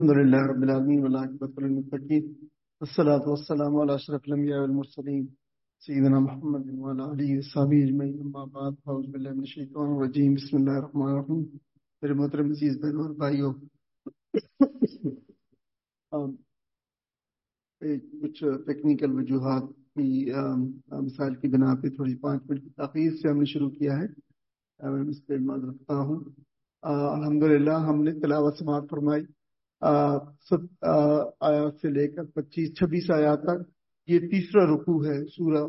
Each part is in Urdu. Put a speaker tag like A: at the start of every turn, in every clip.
A: الحمد لله رب العالمين والعاقبة للمتقين والصلاة والسلام على أشرف الأنبياء والمرسلين سيدنا محمد وعلى آله وصحبه أجمعين أما بعد أعوذ بالله من الشيطان الرجيم بسم الله الرحمن الرحيم میرے محترم عزیز بہنوں اور بھائیوں، کچھ ٹیکنیکل وجوہات کی مثال کی بنا پہ تھوڑی 5 منٹ کی تاخیر سے ہم نے شروع کیا ہے. میں اس پہ معذرت رکھتا ہوں. الحمدللہ ہم نے تلاوت سماعت فرمائی آیات سے لے کر 25-26 آیات تک. یہ تیسرا رکوع ہے سورہ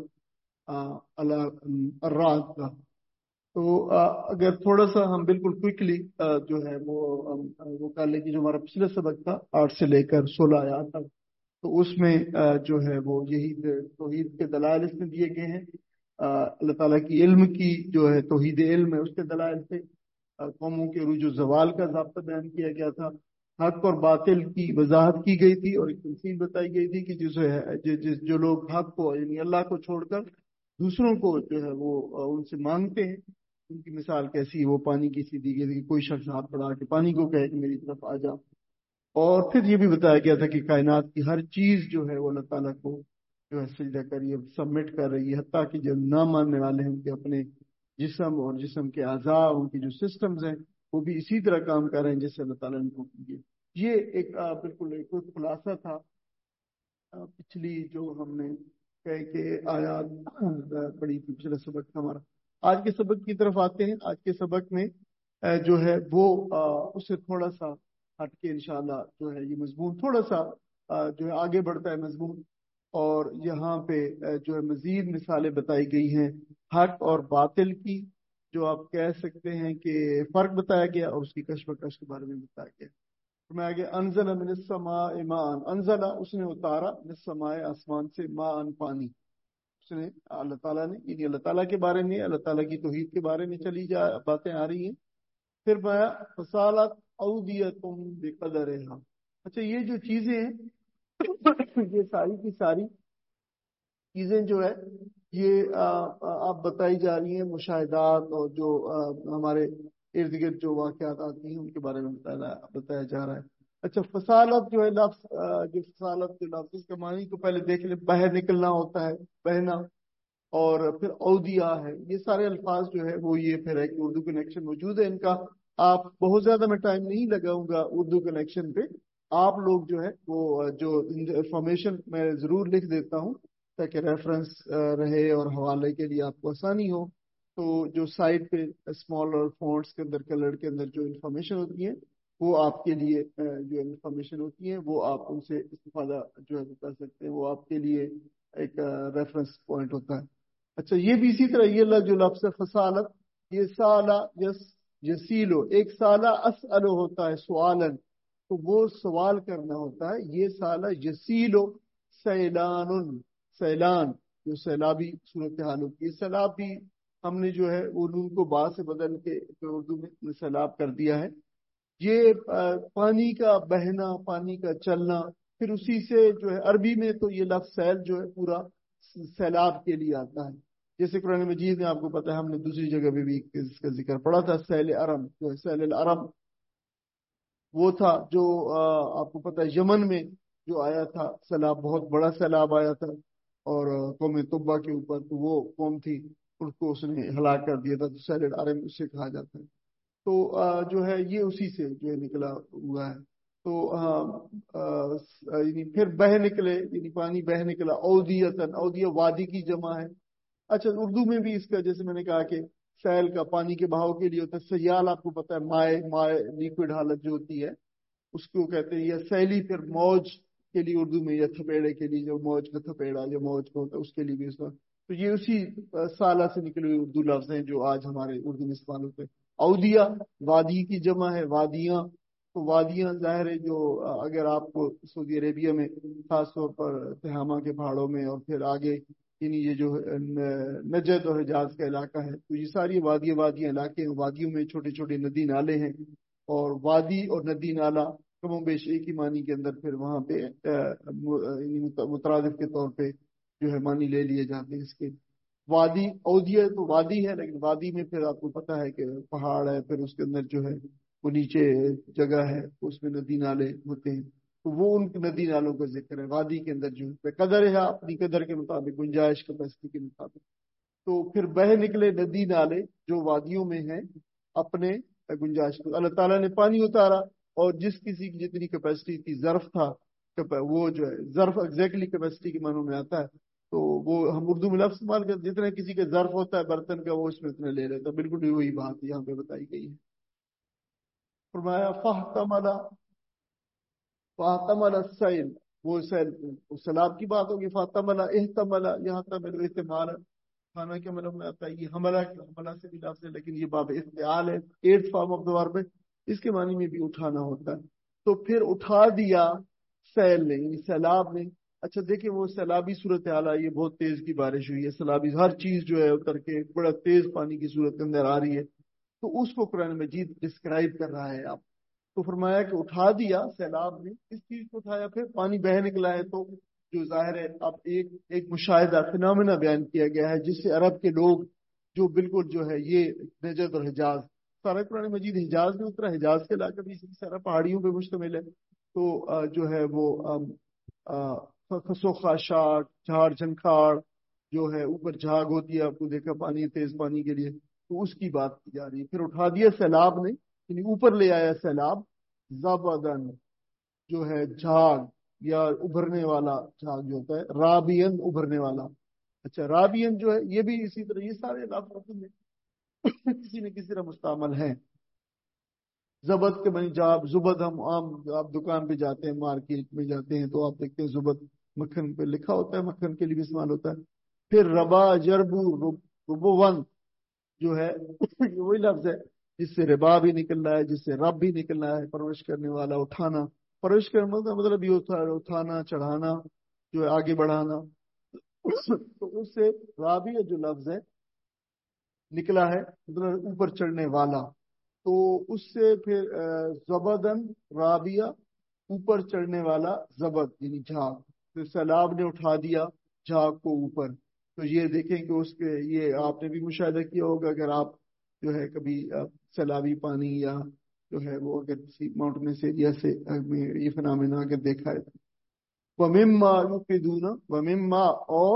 A: الرعد کا. تو اگر تھوڑا سا ہم بالکل کوئکلی جو ہے وہ کر لیں کہ جو ہمارا پچھلا سبق تھا 8 سے لے کر 16 آیات تک، تو اس میں جو ہے وہ یہی توحید کے دلائل اس میں دیے گئے ہیں. اللہ تعالیٰ کی علم کی جو ہے توحید علم ہے اس کے دلائل سے قوموں کے عروج و زوال کا ضابطہ بیان کیا گیا تھا. حق اور باطل کی وضاحت کی گئی تھی اور ایک تمثیل بتائی گئی تھی کہ جو لوگ حق کو یعنی اللہ کو چھوڑ کر دوسروں کو جو ہے وہ ان سے مانگتے ہیں، ان کی مثال کیسی، وہ پانی کی سی دی گئی تھی کہ کوئی شخص ہاتھ بڑھا کے پانی کو کہے کہ میری طرف آ جا. اور پھر یہ بھی بتایا گیا تھا کہ کائنات کی ہر چیز جو ہے وہ اللہ تعالیٰ کو جو ہے سجدہ کر رہی ہے، سبمٹ کر رہی ہے، حتیٰ کہ جو نہ ماننے والے ہیں ان کے اپنے جسم اور جسم کے اعضاء، ان کی جو سسٹمز ہیں وہ بھی اسی طرح کام کر رہے ہیں جیسے اللہ تعالیٰ نے کو کیے. یہ ایک بالکل ایک خلاصہ تھا پچھلی جو ہم نے کہہ کے آیات پڑھی تھی پچھلا سبق تھا ہمارا. آج کے سبق کی طرف آتے ہیں. آج کے سبق میں جو ہے وہ اسے تھوڑا سا ہٹ کے انشاءاللہ جو ہے یہ مضمون تھوڑا سا جو ہے آگے بڑھتا ہے مضمون، اور یہاں پہ جو ہے مزید مثالیں بتائی گئی ہیں حق اور باطل کی، جو آپ کہہ سکتے ہیں کہ فرق بتایا گیا اور اس کی کشف و کش کے بارے میں بتایا گیا. میں آگے انزل من السماء ماء، انزل اس نے اتارا من السماء آسمان سے ماء پانی. اس نے اللہ تعالیٰ نے یعنی اللہ تعالیٰ کے بارے میں اللہ تعالیٰ کی توحید کے بارے میں چلی باتیں آ رہی ہیں. پھر میں فصالت اودیتم بقدرها. اچھا یہ جو چیزیں ہیں یہ ساری کی ساری چیزیں جو ہے یہ آپ بتائی جا رہی ہیں، مشاہدات اور جو ہمارے ارد گرد جو واقعات آتی ہیں ان کے بارے میں بتایا جا رہا ہے. اچھا فصالت جو ہے لفظ جو فصالت کے لفظ کا معنی کو پہلے دیکھ لیں. باہر نکلنا ہوتا ہے، بہنا، اور پھر اودیا ہے. یہ سارے الفاظ جو ہے وہ یہ پھر ہے کہ اردو کنیکشن موجود ہے ان کا. آپ بہت زیادہ میں ٹائم نہیں لگاؤں گا اردو کنیکشن پہ. آپ لوگ جو ہے وہ جو انفارمیشن میں ضرور لکھ دیتا ہوں تاکہ ریفرنس رہے اور حوالے کے لیے آپ کو آسانی ہو. تو جو سائٹ پہ اسمال اور فونٹس کے اندر کلر کے اندر جو انفارمیشن ہوتی ہے وہ آپ کے لیے جو انفارمیشن ہوتی ہے وہ آپ ان سے استفادہ جو ہے کر سکتے ہیں، وہ آپ کے لیے ایک ریفرنس پوائنٹ ہوتا ہے. اچھا یہ بھی اسی طرح یہ جو لفظ ہے فصالت، یہ سالہ یسیلو، ایک سالہ اسألو ہوتا ہے سوالن، تو وہ سوال کرنا ہوتا ہے. یہ سالہ یسیلو سیلان، سیلان جو سیلابی صورتحال ہوتی ہے. سیلاب بھی ہم نے جو ہے وہ نون کو با سے بدل کے اردو میں سیلاب کر دیا ہے. یہ پانی کا بہنا، پانی کا چلنا. پھر اسی سے جو ہے عربی میں تو یہ لفظ سیل جو ہے پورا سیلاب کے لیے آتا ہے. جیسے قرآن مجید میں آپ کو پتا ہے ہم نے دوسری جگہ پہ بھی اس کا ذکر پڑا تھا. سیل ارم جو ہے سیل الارم وہ تھا جو آپ کو پتا ہے یمن میں جو آیا تھا سیلاب، بہت بڑا سیلاب آیا تھا اور قوم طبا کے اوپر، تو وہ قوم تھی اس کو اس نے ہلاک کر دیا تھا. تو سیل الارم اس سے کہا جاتا ہے. تو جو ہے یہ اسی سے جو ہے نکلا ہوا ہے. تو یعنی پھر بہ نکلے، یعنی پانی بہ نکلا. اودیتن، اودیہ وادی کی جمع ہے. اچھا اردو میں بھی اس کا جیسے میں نے کہا کہ سیل کا پانی کے بہاؤ کے لیے ہوتا ہے. سیال آپ کو پتا ہے مائع لیکوڈ حالت جو ہوتی ہے اس کو کہتے ہیں. یا سیلی پھر موج کے لیے اردو میں، یا تھپیڑے کے لیے جو موج کا تھپیڑا جو موج کا ہوتا ہے اس کے لیے بھی اس کا. تو یہ اسی سالہ سے نکلے ہوئے اردو لفظ ہیں جو آج ہمارے اردو میں استعمال ہوتے ہیں. اودیا وادی کی جمع ہے، وادیاں. تو وادیاں ظاہر ہے جو اگر آپ کو سعودی عربیہ میں خاص طور پر تہامہ کے پہاڑوں میں اور پھر آگے یعنی یہ جو نجد اور حجاز کا علاقہ ہے تو یہ ساری وادیاں علاقے ہیں. وادیوں میں چھوٹے چھوٹے ندی نالے ہیں، اور وادی اور ندی نالا کم و بیش ایک ہی معنی کے اندر پھر وہاں پہ مترادف کے طور پہ جو ہے معنی لے لیے جاتے ہیں اس کے. وادی اودیہ تو وادی ہے، لیکن وادی میں پھر آپ کو پتا ہے کہ پہاڑ ہے، پھر اس کے اندر جو ہے وہ نیچے جگہ ہے اس میں ندی نالے ہوتے ہیں، تو وہ ان ندی نالوں کا ذکر ہے وادی کے اندر جو ہے قدر ہے اپنی قدر کے مطابق، گنجائش کیپیسٹی کے مطابق، تو پھر بہہ نکلے ندی نالے جو وادیوں میں ہیں اپنے گنجائش کو اللہ تعالیٰ نے پانی اتارا، اور جس کسی کی جتنی کیپیسٹی تھی، ظرف تھا، وہ جو ہے ظرف ایگزیکٹلی کیپیسٹی کے معنوں میں آتا ہے، تو وہ ہم اردو میں لفظ استعمال کرتے جتنا کسی کا ظرف ہوتا ہے برتن کا وہ اس میں اتنا لے لیتا ہے، بالکل وہی بات یہاں پہ بتائی گئی ہے۔ فرمایا فاحتمل، فاحتمل السیل، وہ سیل، سیلاب کی بات ہوگی، فاحتمل احتمل، یہاں تمل احتمال کھانا کے مطلب میں آتا ہے، یہ حملہ، حملہ سے بھی لفظ ہے لیکن یہ باب افتعال ہے، ایٹھ فارم آف دا ورب ہے، اس کے معنی میں بھی اٹھانا ہوتا ہے، تو پھر اٹھا دیا سیل نے، یعنی سیلاب نے۔ اچھا دیکھیں وہ سیلابی صورت حال ہے، یہ بہت تیز کی بارش ہوئی ہے، سیلابی ہر چیز جو ہے اتر کے بڑا تیز پانی کی صورت کے اندر آ رہی ہے، تو اس کو قرآن مجید ڈسکرائب کر رہا ہے آپ، تو فرمایا کہ اٹھا دیا سیلاب نے، اس چیز کو اٹھایا، پھر پانی بہہ نکلا ہے، تو جو ظاہر ہے اب ایک مشاہدہ فنامنا بیان کیا گیا ہے، جس سے عرب کے لوگ جو بالکل جو ہے یہ نجد اور حجاز، سارا قرآن مجید حجاز میں اترا، حجاز کے علاقہ بھی سارا پہاڑیوں پہ مشتمل ہے، تو جو ہے وہ خسو خاشاک، جھاڑ جھنکھاڑ جو ہے، اوپر جھاگ ہوتی ہے، آپ کو دیکھا پانی تیز پانی کے لیے، تو اس کی بات کی جا رہی ہے۔ پھر اٹھا دیا سیلاب نے، یعنی اوپر لے آیا سیلاب، زبدن جو ہے جھاگ یا ابھرنے والا جھاگ جو ہوتا ہے، رابین ابھرنے والا، اچھا رابین جو ہے یہ بھی اسی طرح، یہ سارے لفظ میں کسی نہ کسی طرح مستعمل ہیں۔ زبد کے بنی جاب، زبد ہم عام، آپ دکان پہ جاتے ہیں، مارکیٹ میں جاتے ہیں تو آپ دیکھتے ہیں زبد مکھن پہ لکھا ہوتا ہے، مکھن کے لیے بھی استعمال ہوتا ہے۔ پھر ربا جربو، ربون جو ہے یہ وہی لفظ ہے جس سے ربا بھی نکل رہا ہے، جس سے رب بھی نکل رہا ہے، پرورش کرنے والا، اٹھانا، پرورش کرنے کا مطلب یہ ہوتا ہے اٹھانا، چڑھانا، جو ہے آگے بڑھانا، تو اس سے رابیہ جو لفظ ہے نکلا ہے، مطلب اوپر چڑھنے والا، تو اس سے پھر زبدن رابیہ، اوپر چڑھنے والا، زبد یعنی جھاگ، تو سیلاب نے اٹھا دیا جھاگ کو اوپر، تو یہ دیکھیں کہ اس کے یہ آپ نے بھی مشاہدہ کیا ہوگا اگر آپ جو ہے کبھی سیلابی پانی یا جو ہے وہ اگر کسی ماؤنٹینس ایریا سے یہ فنامنا اگر دیکھا ہے، وَمِمَّا يُوقِدُونَ، وَمِمَّا اور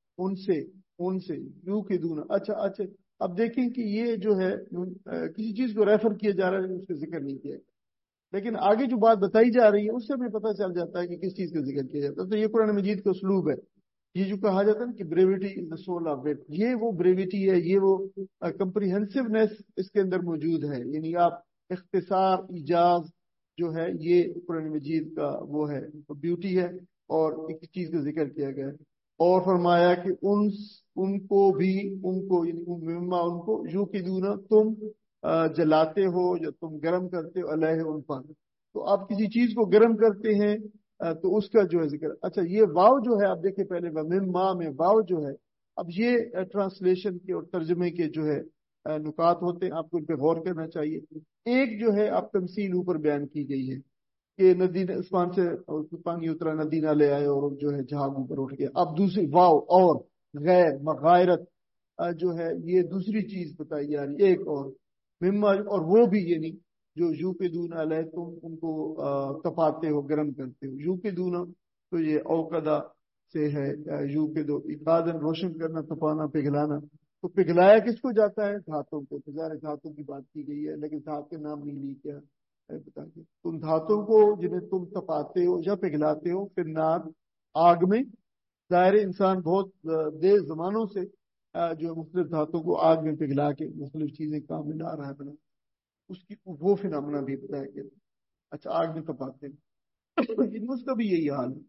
A: ان سے یوقدون، اچھا اچھا، اب دیکھیں کہ یہ جو ہے کسی چیز کو ریفر کیا جا رہا ہے لیکن اس کا ذکر نہیں کیا گیا، لیکن آگے جو بات بتائی جا رہی ہے اس سے ہمیں پتہ چل جاتا ہے کہ کس چیز کا ذکر کیا جاتا ہے، تو یہ قرآن مجید کا اسلوب ہے، یہ جو کہا جاتا ہے نا کہ brevity is the soul of wit, یہ وہ بریوٹی ہے، یہ وہ کمپریہنسونیس اس کے اندر موجود ہے، یعنی آپ اختصار، ایجاز جو ہے یہ قرآن مجید کا وہ ہے بیوٹی ہے، اور ایک چیز کا ذکر کیا گیا ہے، اور فرمایا کہ ان کو بھی، ان کو یعنی مما ان کو یو کی دونا تم جلاتے ہو یا تم گرم کرتے ہو علیہ ان پر، تو آپ کسی چیز کو گرم کرتے ہیں تو اس کا جو ہے ذکر، اچھا یہ واو جو ہے آپ دیکھیں پہلے مما میں واو جو ہے، اب یہ ٹرانسلیشن کے اور ترجمے کے جو ہے نکات ہوتے ہیں، آپ کو ان پہ غور کرنا چاہیے۔ ایک جو ہے آپ تمثیل اوپر بیان کی گئی ہے کہ ندی اسمان سے پانی اترا، ندی نہ لے آئے اور جو ہے جھاگ اوپر اٹھ گیا، اب دوسری واو اور غیر مغائرت جو ہے یہ دوسری چیز بتائی جا رہی ہے، ایک اور مما، اور وہ بھی یعنی جو یو کے دون علیہ تم ان کو تپاتے ہو، گرم کرتے ہو، یو کے دونا تو یہ اوقدا سے ہے، یو کے دو اقادن روشن کرنا، تپانا، پگھلانا، تو پگھلایا کس کو جاتا ہے؟ دھاتوں کو، تو ظاہر دھاتوں کی بات کی گئی ہے لیکن دھات کے نام نہیں لی کیا بتا کے، تم دھاتوں کو جنہیں تم تپاتے ہو یا پگھلاتے ہو، پھر نار آگ میں، ظاہر انسان بہت دیر زمانوں سے جو مختلف دھاتوں کو آگ میں پگھلا کے مختلف چیزیں کام میں لا رہا ہے بنا، اس کی وہ فنامنا بھی بتایا گیا، اچھا آگ میں تپاتے ہیں، اس کا بھی یہی حال ہے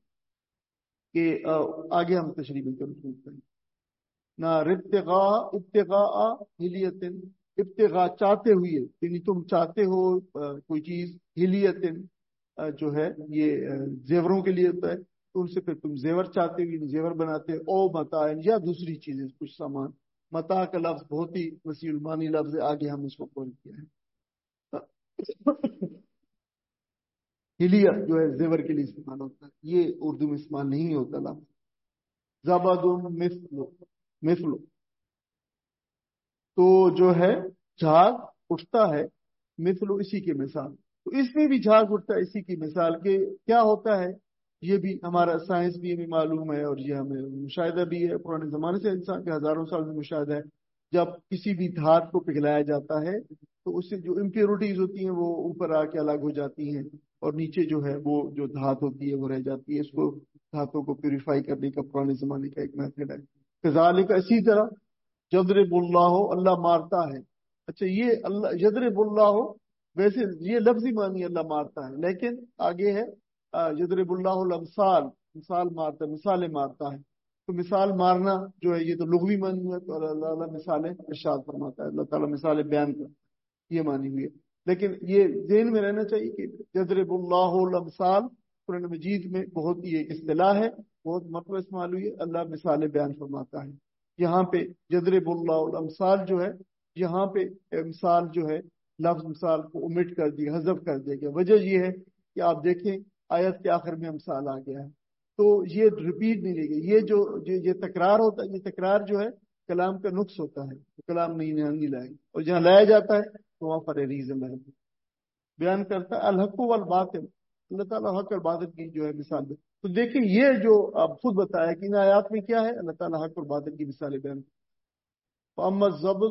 A: کہ آگے ہم تشریح کریں نہ ابتغاء، ابتغاء ہلیتن، ابتغاء چاہتے ہوئے، یعنی تم چاہتے ہو کوئی چیز، ہلیتن جو ہے یہ زیوروں کے لیے ہوتا ہے، تو ان سے پھر تم زیور چاہتے ہو، یعنی زیور بناتے ہو، او متاع یا دوسری چیزیں کچھ سامان، متاع کا لفظ بہت ہی وسیع المانی لفظ ہے، آگے ہم اس کو قول کیا ہے ہلیہ جو ہے زیور کے لیے استعمال ہوتا ہے، یہ اردو میں استعمال نہیں ہوتا لفظ، زبد مثل، تو جو ہے جھاگ اٹھتا ہے مثل اسی کی مثال. تو اس میں بھی جھاگ اٹھتا ہے اسی کی مثال کے کیا ہوتا ہے. یہ بھی ہمارا سائنس بھی ہمیں معلوم ہے اور یہ ہمیں مشاہدہ بھی ہے پرانے زمانے سے انسان کے ہزاروں سال میں مشاہدہ ہے. جب کسی بھی دھات کو پگھلایا جاتا ہے تو اس سے جو امپیورٹیز ہوتی ہیں وہ اوپر آ کے الگ ہو جاتی ہیں اور نیچے جو ہے وہ جو دھات ہوتی ہے وہ رہ جاتی ہے. اس کو دھاتوں کو پیوریفائی کرنے کا پرانے زمانے کا ایک میتھڈ ہے. کذالک اسی طرح یضرب اللہ اللہ مارتا ہے. اچھا یہ اللہ یضرب اللہ ویسے یہ لفظی معنی اللہ مارتا ہے لیکن آگے ہے یضرب اللہ الامثال مثال مارتا ہے مثالیں مارتا ہے. تو مثال مارنا جو ہے یہ تو لغوی معنی ہے تو اللہ تعالیٰ مثالیں ارشاد فرماتا ہے اللہ تعالیٰ مثالیں بیان کرتا ہے یہ معنی ہوئی ہے. لیکن یہ ذہن میں رہنا چاہیے کہ یضرب اللہ الامثال قرآن مجید میں بہت ہی ایک اصطلاح ہے بہت مرتبہ استعمال ہوئی ہے. اللہ مثالیں بیان فرماتا ہے. یہاں پہ یضرب اللہ الامثال جو ہے یہاں پہ مثال جو ہے لفظ مثال کو omit کر دیا حذف کر دیا گیا. وجہ یہ ہے کہ آپ دیکھیں آیت کے آخر میں مثال آ گیا ہے تو یہ ریپیٹ نہیں لے گئی. یہ تکرار ہوتا ہے. یہ تکرار جو ہے کلام کا نقص ہوتا ہے تو کلام نہیں لائے گا اور جہاں لایا جاتا ہے تو وہاں پر ریزن ہے بیان کرتا ہے الحق والباطل. اللہ تعالیٰ حق اور باطل کی جو ہے مثال دے. تو دیکھیں یہ جو آپ خود بتایا کہ ان آیات میں کیا ہے اللہ تعالیٰ حق اور باطل کی مثالیں بیان. فاما الزبد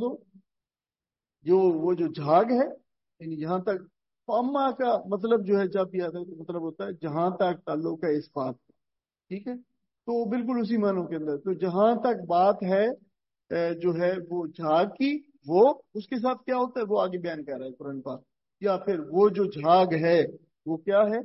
A: جو وہ جو جھاگ ہے یعنی جہاں تک فاما کا مطلب جو ہے جب بھی آتا ہے تو مطلب ہوتا ہے جہاں تک تعلق ہے اس بات کا. ٹھیک ہے تو بالکل اسی معنوں کے اندر تو جہاں تک بات ہے جو ہے وہ جھاگ کی وہ اس کے ساتھ کیا ہوتا ہے وہ آگے بیان کر رہا ہے قرآن پاک. یا پھر وہ جو جھاگ ہے وہ کیا ہے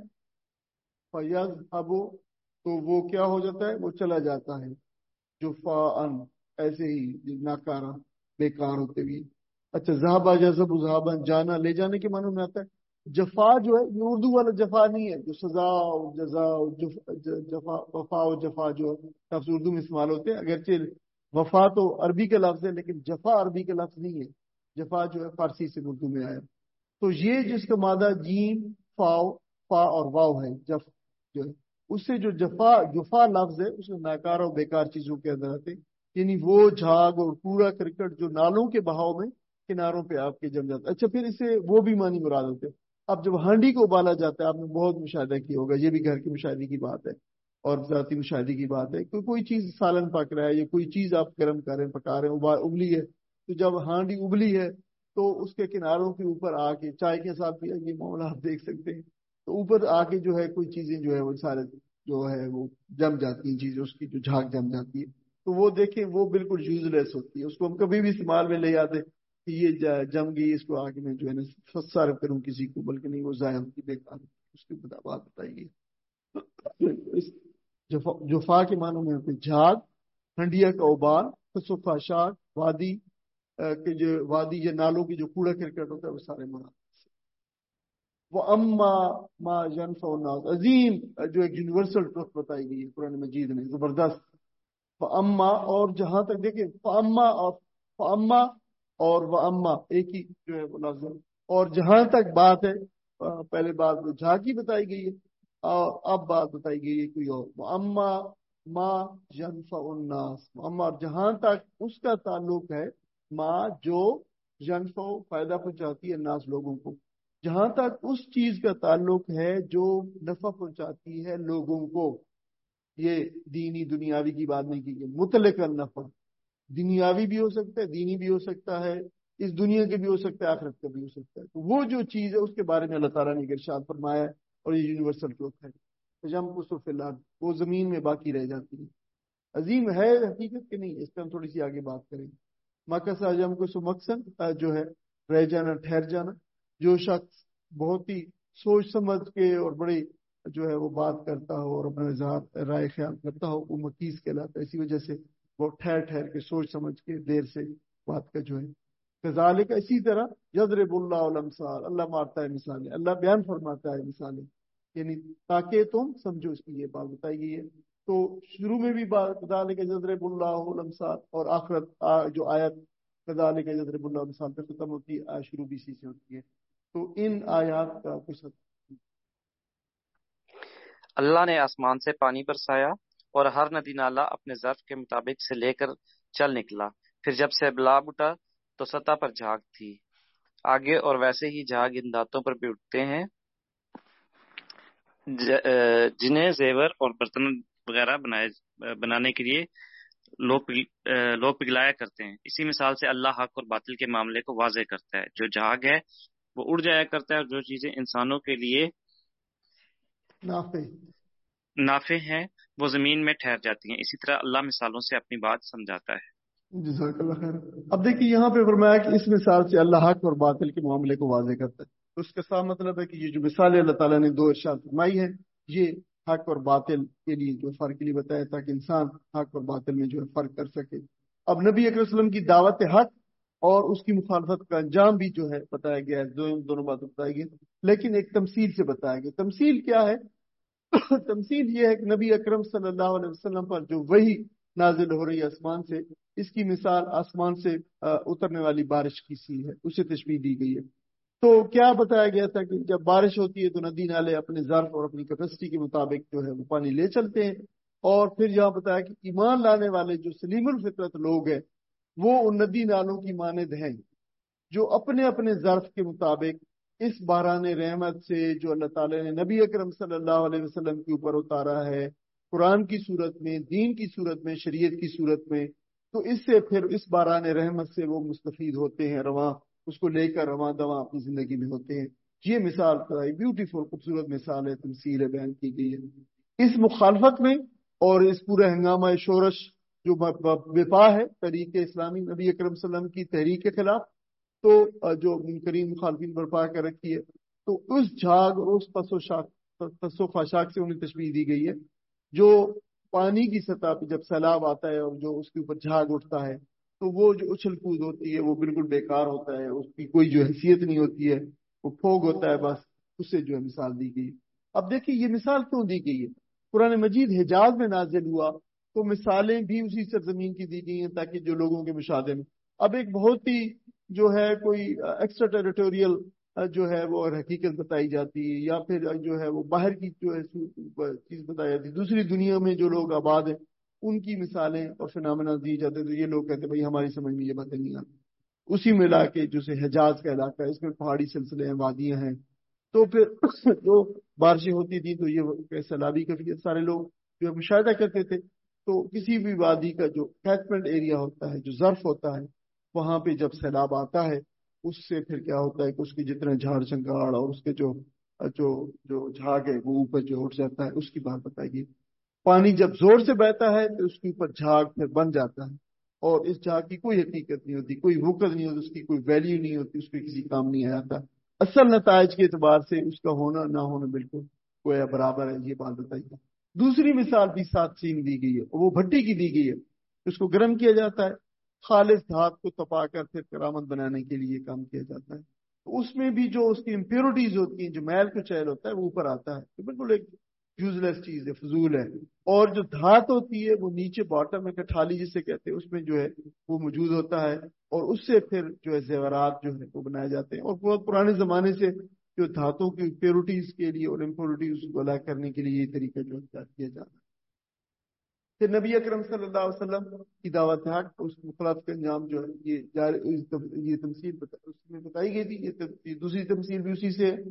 A: فیض ابو تو وہ کیا ہو جاتا ہے وہ چلا جاتا ہے جفاءن ایسے ہی ناکارہ بیکار ہوتے ہوئے. اچھا زہابا جذب زہابن جانا لے جانے کے معنوں میں آتا ہے. جفا جو ہے یہ اردو والا جفا نہیں ہے جو سزا و جزا جفا وفا و جفا جو لفظ اردو میں استعمال ہوتے ہیں. اگرچہ وفا تو عربی کا لفظ ہے لیکن جفا عربی کا لفظ نہیں ہے. جفا جو ہے فارسی سے اردو میں آیا. تو یہ جس کا مادہ جیم فاؤ فا اور واو ہے جف جو ہے اس سے جو جفا لفظ ہے اس میں ناکار اور بیکار چیزوں کے اندر آتے یعنی وہ جھاگ اور کوڑا کرکٹ جو نالوں کے بہاؤ میں کناروں پہ آپ کے جم جاتا ہے. اچھا پھر اسے وہ بھی معنی مراد ہوتے ہیں. اب جب ہانڈی کو ابالا جاتا ہے آپ نے بہت مشاہدہ کیا ہوگا یہ بھی گھر کی مشاہدے کی بات ہے اور ذاتی مشاہدے کی بات ہے کہ کوئی چیز سالن پک رہا ہے یا کوئی چیز آپ گرم کر رہے ہیں پکا رہے ہیں ابلی ہے تو جب ہانڈی ابلی ہے تو اس کے کناروں کے اوپر آ کے چائے کے ساتھ بھی یہ معاملہ آپ دیکھ سکتے ہیں تو اوپر آ کے جو ہے کوئی چیزیں جو ہے وہ سارے جو ہے وہ جم جاتی ہیں چیزیں اس کی جو جھاگ جم جاتی ہے تو وہ دیکھیں وہ بالکل یوز لیس ہوتی ہے. اس کو ہم کبھی بھی استعمال میں لے آتے کہ یہ جم گئی اس کو آگے میں جو ہے نا صرف کروں کسی کو بلکہ نہیں وہ ضائع ہوتی بیکار اس کی بات بتائی گئی. اس جفا کے معنوں میں ہوتے جھاگ ہنڈیا کا ابال خسفا شاک وادی کہ جو وادی یا نالوں کی جو کوڑا کرکٹ ہوتا ہے وہ سارے معنی. وہ اما ما جنف الناس عظیم جو ایک یونیورسل ٹرسٹ بتائی گئی ہے قرآن مجید میں زبردست. اما اور جہاں تک دیکھیں فاما اور وہ اما ایک ہی جو ہے وہ لفظ ہے. اور جہاں تک بات ہے پہلے بات جھاگی بتائی گئی ہے اور اب بات بتائی گئی ہے کوئی اور. وہ اما ما جنف الناس اما اور جہاں تک اس کا تعلق ہے ماں جو جنف فائدہ پہنچاتی ہے الناس لوگوں کو جہاں تک اس چیز کا تعلق ہے جو نفع پہنچاتی ہے لوگوں کو. یہ دینی دنیاوی کی بات نہیں کی گئی مطلق النفع دنیاوی بھی ہو سکتا ہے دینی بھی ہو سکتا ہے اس دنیا کے بھی ہو سکتا ہے آخرت کا بھی ہو سکتا ہے. تو وہ جو چیز ہے اس کے بارے میں اللہ تعالیٰ نے ارشاد فرمایا ہے اور یہ یونیورسل ٹروت ہے جم کو سفلاد وہ زمین میں باقی رہ جاتی ہے. عظیم ہے حقیقت کہ نہیں اس پہ ہم تھوڑی سی آگے بات کریں گے. مقصد اجم کو سو مقصد جو ہے رہ جانا ٹھہر جانا. جو شخص بہت ہی سوچ سمجھ کے اور بڑی جو ہے وہ بات کرتا ہو اور اپنا ذات رائے خیال کرتا ہو وہ مقیس کہلاتا ہے. اسی وجہ سے وہ ٹھہر ٹھہر کے سوچ سمجھ کے دیر سے بات کا جو ہے کذالک اسی طرح یضرب اللہ الامثال اللہ مارتا ہے مثالیں اللہ بیان فرماتا ہے مثالیں یعنی تاکہ تم سمجھو اس کی یہ بات بتائی گئی ہے. تو شروع میں بھی بات کذالک یضرب اللہ الامثال اور آخرت جو آیت کذالک یضرب اللہ الامثال پہ ختم ہوتی ہے شروع بھی اسی سے ہوتی ہے. تو ان آیات کا کچھ
B: اللہ نے آسمان سے پانی برسایا اور ہر ندی نالا اپنے ظرف کے مطابق سے لے کر چل نکلا. پھر جب سیلاب اٹھا تو سطح پر جھاگ تھی آگے اور ویسے ہی جھاگ ان دانتوں پر بھی اٹھتے ہیں جنہیں زیور اور برتن وغیرہ بنانے کے لیے لوگ پگھلایا کرتے ہیں۔ اسی مثال سے اللہ حق اور باطل کے معاملے کو واضح کرتا ہے۔ جو جھاگ ہے وہ اڑ جایا کرتا ہے، اور جو چیزیں انسانوں کے لیے
A: نافع۔
B: نافع ہیں وہ زمین میں ٹھہر جاتی ہیں۔ اسی طرح اللہ مثالوں سے اپنی بات سمجھاتا ہے۔
A: جزاک اللہ خیر۔ اب دیکھیے یہاں پہ فرمایا کہ اس مثال سے اللہ حق اور باطل کے معاملے کو واضح کرتا ہے، تو اس کا صاف مطلب ہے کہ یہ جو مثالیں اللہ تعالیٰ نے دو ارشاد فرمائی ہے، یہ حق اور باطل کے لیے جو فرق کے لیے بتایا تاکہ انسان حق اور باطل میں جو ہے فرق کر سکے۔ اب نبی اکرم صلی اللہ علیہ وسلم کی دعوت حق اور اس کی مخالفت کا انجام بھی جو ہے بتایا گیا ہے، دونوں باتیں بتائی گئی، لیکن ایک تمثیل سے بتایا گیا۔ تمثیل کیا ہے؟ تمثیل یہ ہے کہ نبی اکرم صلی اللہ علیہ وسلم پر جو وحی نازل ہو رہی ہے آسمان سے، اس کی مثال آسمان سے اترنے والی بارش کی سی ہے، اسے تشبیہ دی گئی ہے۔ تو کیا بتایا گیا تھا کہ جب بارش ہوتی ہے تو ندی نالے اپنے ظرف اور اپنی کیپیسٹی کے مطابق جو ہے وہ پانی لے چلتے ہیں، اور پھر یہاں بتایا کہ ایمان لانے والے جو سلیم الفطرت لوگ ہیں وہ ان ندی نالوں کی مانند ہیں جو اپنے اپنے ظرف کے مطابق اس باران رحمت سے جو اللہ تعالیٰ نے نبی اکرم صلی اللہ علیہ وسلم کے اوپر اتارا ہے، قرآن کی صورت میں، دین کی صورت میں، شریعت کی صورت میں، تو اس سے پھر اس باران رحمت سے وہ مستفید ہوتے ہیں، رواں اس کو لے کر رواں دواں اپنی زندگی میں ہوتے ہیں۔ یہ مثال بیوٹیفل خوبصورت مثال ہے، تمثیل ہے، بیان کی گئی ہے۔ اس مخالفت میں اور اس پورے ہنگامہ شورش جو وپا ہے تحریک اسلامی نبی اکرم صلی اللہ علیہ وسلم کی تحریک کے خلاف، تو جو منکرین مخالفین برپا کر رکھی ہے، تو اس جھاگ اور اس پس و خاشاک سے انہیں تشبیہ دی گئی ہے جو پانی کی سطح پہ جب سیلاب آتا ہے اور جو اس کے اوپر جھاگ اٹھتا ہے تو وہ جو اچھل کود ہوتی ہے وہ بالکل بیکار ہوتا ہے، اس کی کوئی جو حیثیت نہیں ہوتی ہے، وہ پھوگ ہوتا ہے بس، اسے جو ہے مثال دی گئی۔ اب دیکھیے یہ مثال کیوں دی گئی ہے؟ قرآن مجید حجاز میں نازل ہوا تو مثالیں بھی اسی سرزمین کی دی گئی ہیں تاکہ جو لوگوں کے مشاہدے میں، اب ایک بہت ہی جو ہے کوئی ایکسٹرا ٹیریٹوریل جو ہے وہ حقیقت بتائی جاتی ہے، یا پھر جو ہے وہ باہر کی جو ہے چیز بتائی جاتی ہے، دوسری دنیا میں جو لوگ آباد ہیں ان کی مثالیں اور فنامنا دی جاتے ہیں، تو یہ لوگ کہتے ہیں بھائی ہماری سمجھ میں یہ باتیں نہیں آتی۔ اسی میں لا کے جو سے حجاز کا علاقہ ہے، اس میں پہاڑی سلسلے ہیں، وادیاں ہیں، تو پھر جو بارشیں ہوتی تھیں تو یہ سیلابی کیفیت سارے لوگ جو مشاہدہ کرتے تھے، تو کسی بھی وادی کا جو کیچمنٹ ایریا ہوتا ہے، جو ظرف ہوتا ہے، وہاں پہ جب سیلاب آتا ہے اس سے پھر کیا ہوتا ہے کہ اس کے جتنے جھاڑ جھنکاڑ اور اس کے جو جو جو جھاگ ہے وہ اوپر جو اٹھ جاتا ہے، اس کی بات بتائی گئی۔ پانی جب زور سے بہتا ہے تو اس کے اوپر جھاگ پھر بن جاتا ہے، اور اس جھاگ کی کوئی حقیقت نہیں ہوتی، کوئی وقت نہیں ہوتی، اس کی کوئی ویلیو نہیں ہوتی، اس کے کسی کام نہیں آتا۔ اصل نتائج کے اعتبار سے اس کا ہونا نہ ہونا بالکل گویا برابر ہے، یہ بات بتائی گئی۔ دوسری مثال بھی ساتھ سین دی گئی ہے، وہ بھٹی کی دی گئی ہے، اس کو گرم کیا جاتا ہے، خالص دھات کو تپا کر پھر کرامت بنانے کے لیے کام کیا جاتا ہے، تو اس میں بھی جو اس کی امپیورٹیز ہوتی ہیں، جو میل کو چیل ہوتا ہے وہ اوپر آتا ہے، تو بالکل ایک یوز لیس چیز ہے، فضول ہے۔ اور جو دھات ہوتی ہے وہ نیچے باٹم میں کٹھالی جسے کہتے ہیں، اس میں جو ہے وہ موجود ہوتا ہے، اور اس سے پھر جو ہے زیورات جو ہے وہ بنائے جاتے ہیں، اور بہت پرانے زمانے سے جو دھاتوں کی پیورٹیز کے لیے اور امپیورٹیز کو الگ کرنے کے لیے یہ طریقہ جو ہے کیا جاتا ہے۔ کہ نبی اکرم صلی اللہ علیہ وسلم کی دعوت حق اس مخالفت کا انجام جو ہے یہ تمثیل اس میں بتائی گئی تھی، یہ دوسری تمثیل بھی اسی سے ہے۔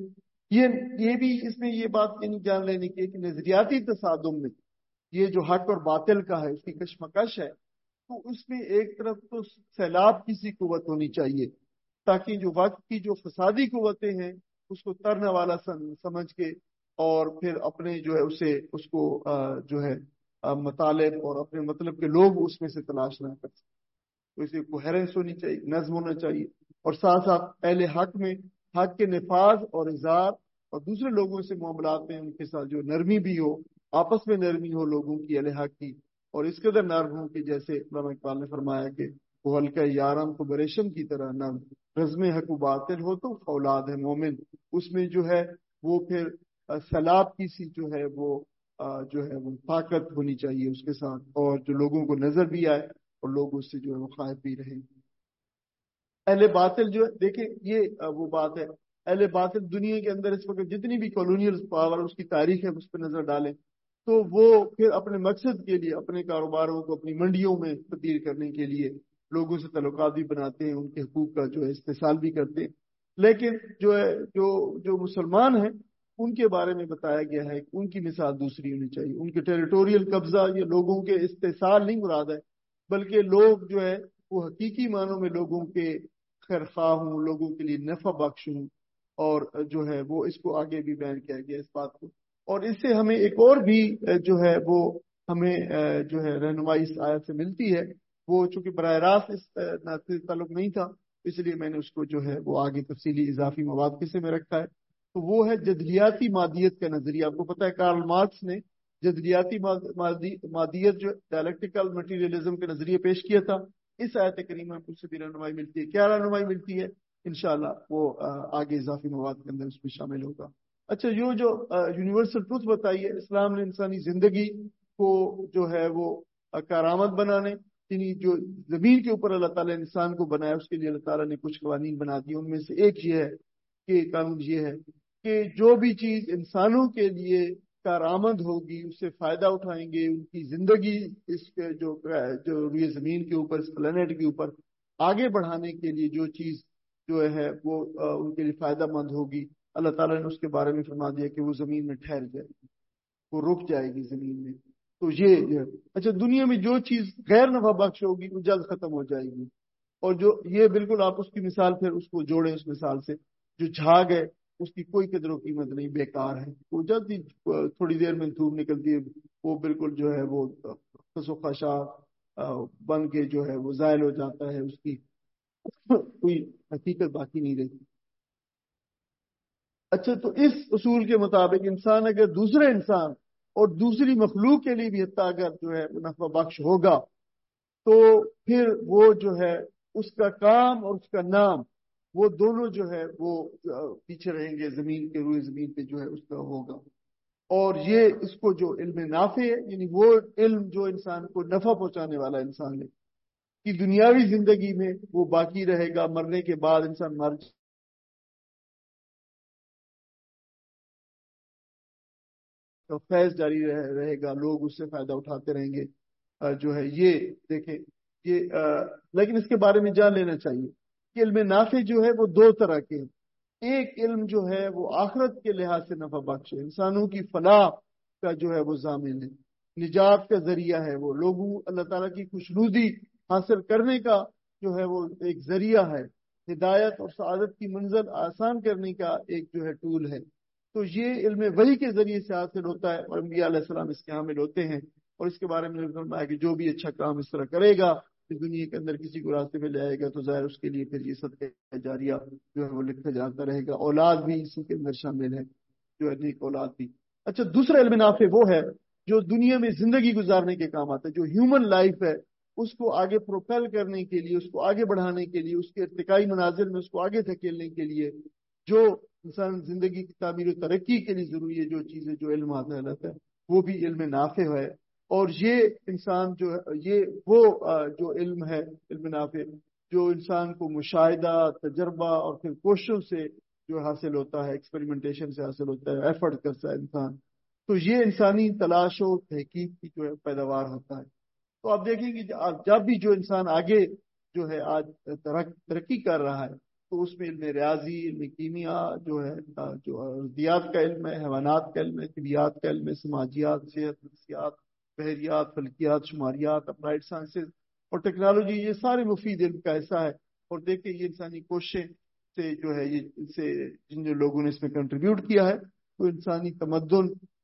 A: یہ بھی اس میں یہ بات نہیں جان لینے کی کہ نظریاتی تصادم میں یہ جو حق اور باطل کا ہے اس کی کشمکش ہے، تو اس میں ایک طرف تو سیلاب کی سی قوت ہونی چاہیے تاکہ جو وقت کی جو فسادی قوتیں ہیں اس کو ترنے والا سمجھ کے اور پھر اپنے جو ہے اسے اس کو جو ہے مطالب اور اپنے مطلب کے لوگ اس میں سے تلاش نہ کر سکیں، تو اسے کوہیرنس ہونی چاہیے، نظم ہونا چاہیے، اور ساتھ ساتھ اہل حق میں حق کے نفاذ اور اظہار اور دوسرے لوگوں سے معاملات میں ان کے ساتھ جو نرمی بھی ہو، آپس میں نرمی ہو لوگوں کی، اہل حق کی، اور اس قدر نرم ہو کہ جیسے علامہ اقبال نے فرمایا کہ وہ ہلکا یارم کو بریشم کی طرح نرم، رزم حق و باطل ہو تو اولاد ہے مومن، اس میں جو ہے وہ پھر سیلاب کی سی جو ہے وہ جو ہے وہ طاقت ہونی چاہیے اس کے ساتھ، اور جو لوگوں کو نظر بھی آئے اور لوگ اس سے جو ہے وہ خائف بھی رہیں۔ اہل باطل جو ہے دیکھیں یہ وہ بات ہے، اہل باطل دنیا کے اندر اس وقت جتنی بھی کالونیل پاور اس کی تاریخ ہے اس پہ نظر ڈالیں تو وہ پھر اپنے مقصد کے لیے اپنے کاروباروں کو اپنی منڈیوں میں تبدیل کرنے کے لیے لوگوں سے تعلقات بھی بناتے ہیں، ان کے حقوق کا جو ہے استحصال بھی کرتے ہیں، لیکن جو ہے جو مسلمان ہیں ان کے بارے میں بتایا گیا ہے کہ ان کی مثال دوسری ہونی چاہیے. ان کے ٹیریٹوریل قبضہ یہ لوگوں کے استحصال نہیں مراد ہے، بلکہ لوگ جو ہے وہ حقیقی معنوں میں لوگوں کے خیر خواہ ہوں، لوگوں کے لیے نفع بخش ہوں. اور جو ہے وہ اس کو آگے بھی بیان کیا گیا اس بات کو. اور اس سے ہمیں ایک اور بھی جو ہے وہ ہمیں جو ہے رہنمائی اس آیت سے ملتی ہے. وہ چونکہ براہ راست اس ناطے تعلق نہیں تھا، اس لیے میں نے اس کو جو ہے وہ آگے تفصیلی اضافی مواد کے سے میں رکھا ہے. تو وہ ہے جدلیاتی مادیت کا نظریہ. آپ کو پتہ ہے کارل مارکس نے جدلیاتی مادیت جو ڈائلیکٹیکل مٹیریلزم کے نظریے پیش کیا تھا. اس آیت کریمہ میں اس سے بھی رہنمائی ملتی ہے. کیا رہنمائی ملتی ہے؟ انشاءاللہ وہ آگے اضافی مواد کے اندر اس میں شامل ہوگا. اچھا، یہ جو یونیورسل ٹروتھ بتائی ہے اسلام نے انسانی زندگی کو جو ہے وہ کارآمد بنانے، یعنی جو زمین کے اوپر اللہ تعالیٰ نے انسان کو بنایا اس کے لیے اللہ تعالیٰ نے کچھ قوانین بنا دیے. ان میں سے ایک یہ ہے کہ قانون یہ ہے کہ جو بھی چیز انسانوں کے لیے کارآمد ہوگی، اس سے فائدہ اٹھائیں گے، ان کی زندگی اس کے جو روئے زمین کے اوپر، اس پلانٹ کے اوپر آگے بڑھانے کے لیے جو چیز جو ہے وہ ان کے لیے فائدہ مند ہوگی، اللہ تعالیٰ نے اس کے بارے میں فرما دیا کہ وہ زمین میں ٹھہر جائے گی، وہ رک جائے گی زمین میں. تو یہ اچھا، دنیا میں جو چیز غیر نفع بخش ہوگی وہ جلد ختم ہو جائے گی. اور جو یہ بالکل آپ اس کی مثال پھر اس کو جوڑیں اس مثال سے، جو جھاگ ہے اس کی کوئی قدر و قیمت نہیں، بیکار ہے. وہ جلد ہی تھوڑی دیر میں دھوپ نکلتی ہے، وہ بالکل جو ہے وہ خس و خاشاک بن کے جو ہے وہ زائل ہو جاتا ہے، اس کی کوئی حقیقت باقی نہیں رہتی. اچھا، تو اس اصول کے مطابق انسان اگر دوسرے انسان اور دوسری مخلوق کے لیے بھی حتیٰ اگر جو ہے نفع بخش ہوگا تو پھر وہ جو ہے اس کا کام اور اس کا نام وہ دونوں جو ہے وہ پیچھے رہیں گے، زمین کے روئے زمین پہ جو ہے اس کا ہوگا. اور یہ اس کو جو علم نافع ہے، یعنی وہ علم جو انسان کو نفع پہنچانے والا انسان ہے کہ دنیاوی زندگی میں وہ باقی رہے گا، مرنے کے بعد انسان مر تو فیض جاری رہے گا، لوگ اس سے فائدہ اٹھاتے رہیں گے. جو ہے یہ دیکھیں یہ لیکن اس کے بارے میں جان لینا چاہیے کہ علم نافع جو ہے وہ دو طرح کے ہیں. ایک علم جو ہے وہ آخرت کے لحاظ سے نفع بخش ہے، انسانوں کی فلاح کا جو ہے وہ ضامن ہے، نجات کا ذریعہ ہے، وہ لوگوں اللہ تعالیٰ کی خوشنودی حاصل کرنے کا جو ہے وہ ایک ذریعہ ہے، ہدایت اور سعادت کی منزل آسان کرنے کا ایک جو ہے ٹول ہے. تو یہ علم وحی کے ذریعے سے حاصل ہوتا ہے اور انبیاء علیہ السلام اس کے حامل ہوتے ہیں. اور اس کے بارے میں فرمایا کہ جو بھی اچھا کام اس طرح کرے گا اس دنیا کے اندر کسی کو راستے میں لے آئے گا تو ظاہر اس کے لیے پھر یہ صدقہ جاریہ جو ہے وہ لکھا جاتا رہے گا. اولاد بھی اسی کے اندر شامل ہے، جو ہے نیک اولاد بھی. اچھا، دوسرا علم نافع وہ ہے جو دنیا میں زندگی گزارنے کے کام آتا ہے، جو ہیومن لائف ہے اس کو آگے پروپیل کرنے کے لیے، اس کو آگے بڑھانے کے لیے، اس کے ارتقائی منازل میں اس کو آگے دھکیلنے کے لیے جو انسان زندگی کی تعمیر و ترقی کے لیے ضروری ہے، جو چیزیں جو علم حاصل ہوتا ہے وہ بھی علم نافع ہے. اور یہ انسان جو ہے یہ وہ جو علم ہے علم نافع جو انسان کو مشاہدہ، تجربہ اور پھر کوششوں سے جو حاصل ہوتا ہے، ایکسپیریمنٹیشن سے حاصل ہوتا ہے، ایفرٹ کرتا ہے انسان. تو یہ انسانی تلاش و تحقیق کی جو ہے پیداوار ہوتا ہے. تو آپ دیکھیں گے جب بھی جو انسان آگے جو ہے آج ترقی کر رہا ہے تو اس میں علم ریاضی، علم کیمیا جو ہے، جو ارضیات کا علم ہے، حیوانات کا علم ہے، طبیعیات کا علم ہے، سماجیات، صحت، نفسیات، بحریات، فلکیات، شماریات، اپلائیڈ سائنسز اور ٹیکنالوجی، یہ سارے مفید علم کا حصہ ہے. اور دیکھیں یہ انسانی کوششیں سے جو ہے یہ سے جن لوگوں نے اس میں کنٹریبیوٹ کیا ہے تو انسانی تمدن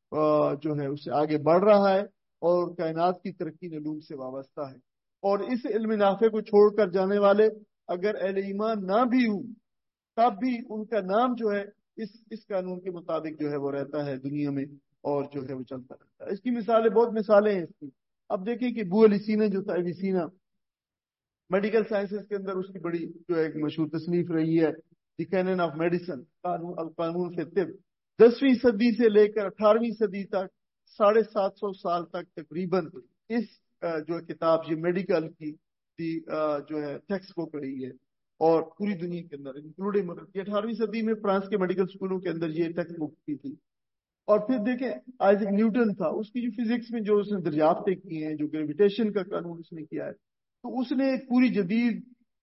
A: جو ہے اس سے آگے بڑھ رہا ہے اور کائنات کی ترقی علوم سے وابستہ ہے. اور اس علم نافع کو چھوڑ کر جانے والے اگر اہل ایمان نہ بھی ہوں تب بھی ان کا نام جو ہے اس قانون کے مطابق جو ہے وہ رہتا ہے دنیا میں اور جو ہے وہ چلتا رہتا ہے. اس کی مثالیں بہت مثالیں ہیں اس کی. اب دیکھیں کہ ابو علی سینا جو تھا، ابی سینا میڈیکل سائنسز کے اندر اس کی بڑی جو ایک مشہور تصنیف رہی ہے دی کینن آف میڈیسن، القانون فی الطب. 10ویں صدی سے لے کر 18ویں صدی تک 750 سال تک تقریباً اس جو کتاب یہ میڈیکل کی جو ہے ٹیکسٹ بک رہی ہے اور پوری دنیا کے اندر انکلوڈنگ 18ویں صدی میں فرانس کے میڈیکل اسکولوں کے اندر یہ ٹیکسٹ بک کی تھی. اور پھر دیکھیں آئزک نیوٹن تھا، اس کی جو فزکس میں جو اس نے دریافتیں کی ہیں، جو گریویٹیشن کا قانون اس نے کیا ہے، تو اس نے ایک پوری جدید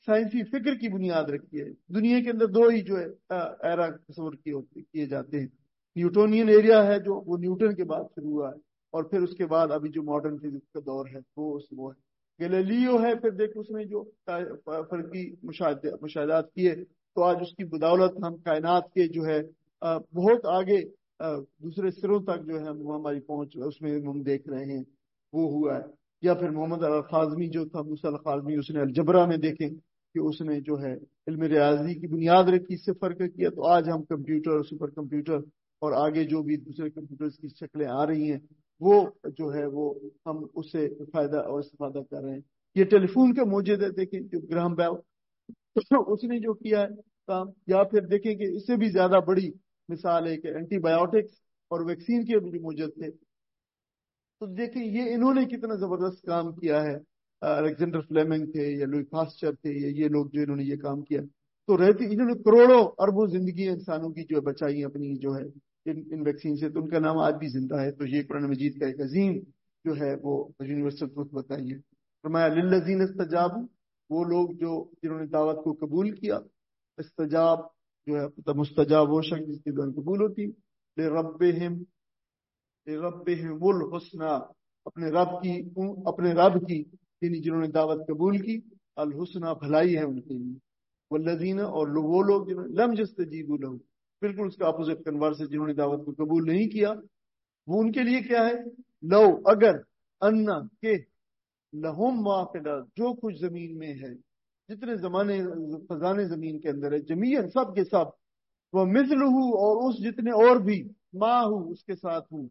A: سائنسی فکر کی بنیاد رکھی ہے۔ دنیا کے اندر دو ہی جو ہے ایرا تصور کیے جاتے ہیں۔ نیوٹونین ایریا ہے جو وہ نیوٹن کے بعد شروع ہوا ہے، اور پھر اس کے بعد ابھی جو ماڈرن فزکس کا دور ہے وہ ہے۔ گیلیلیو ہے، پھر دیکھ اس نے جو فرقی مشاہدات کیے، تو آج اس کی بدولت ہم کائنات کے جو ہے بہت آگے دوسرے سروں تک جو ہے ہماری پہنچ اس میں ہم دیکھ رہے ہیں وہ ہوا ہے۔ یا پھر محمد الخوارزمی جو تھا، موسیٰ الخوارزمی، اس نے الجبرا میں دیکھیں کہ اس نے جو ہے علم ریاضی کی بنیاد رکھی، اس سے فرق کیا، تو آج ہم کمپیوٹر، سپر کمپیوٹر اور آگے جو بھی دوسرے کمپیوٹرز کی شکلیں آ رہی ہیں وہ جو ہے وہ ہم اس سے فائدہ اور استفادہ کر رہے ہیں۔ یہ ٹیلی فون کے موجد ہے، دیکھیں جو گراہم بیل اس نے جو کیا ہے کام، یا پھر دیکھیں کہ اس سے بھی زیادہ بڑی مثال ہے کہ اینٹی بایوٹکس اور ویکسین کے بھی موجود تھے۔ تو دیکھیں یہ انہوں نے کتنا زبردست کام کیا ہے۔ الیگزینڈر فلیمنگ تھے یا لوئی پاسچر تھے، یہ لوگ جو انہوں نے یہ کام کیا، تو رہتی انہوں نے کروڑوں اربوں زندگی انسانوں کی جو ہے بچائی اپنی جو ہے ان ویکسین سے، تو ان کا نام آج بھی زندہ ہے۔ تو یہ قرآن مجید کا ایک عظیم جو ہے وہ یونیورسل ٹروتھ بتائیے۔ فرمایا للذین استجابوا، وہ لوگ جو جنہوں نے دعوت کو قبول کیا، استجاب جو ہے مستجاب وہ شخص جس کی دعا قبول ہوتی، لربہم لربہم الحسنی، اپنے رب کی یعنی جنہوں نے دعوت قبول کی، الحسنی بھلائی ہے ان کے لیے، والذین اور وہ لوگ جنہوں نے لم یستجیبوا لہ، بالکل اس کا اپوزٹ کنور سے جنہوں نے دعوت کو قبول نہیں کیا، وہ ان کے لیے کیا ہے، لو اگر، انا کہ، لہم ما فی الارض جو کچھ زمین میں ہے، جتنے خزانے زمین کے اندر ہے، جمیعاً سب کے سب، وہ مثلہ اور اس جتنے اور بھی، ما ہو اس کے ساتھ ہوں،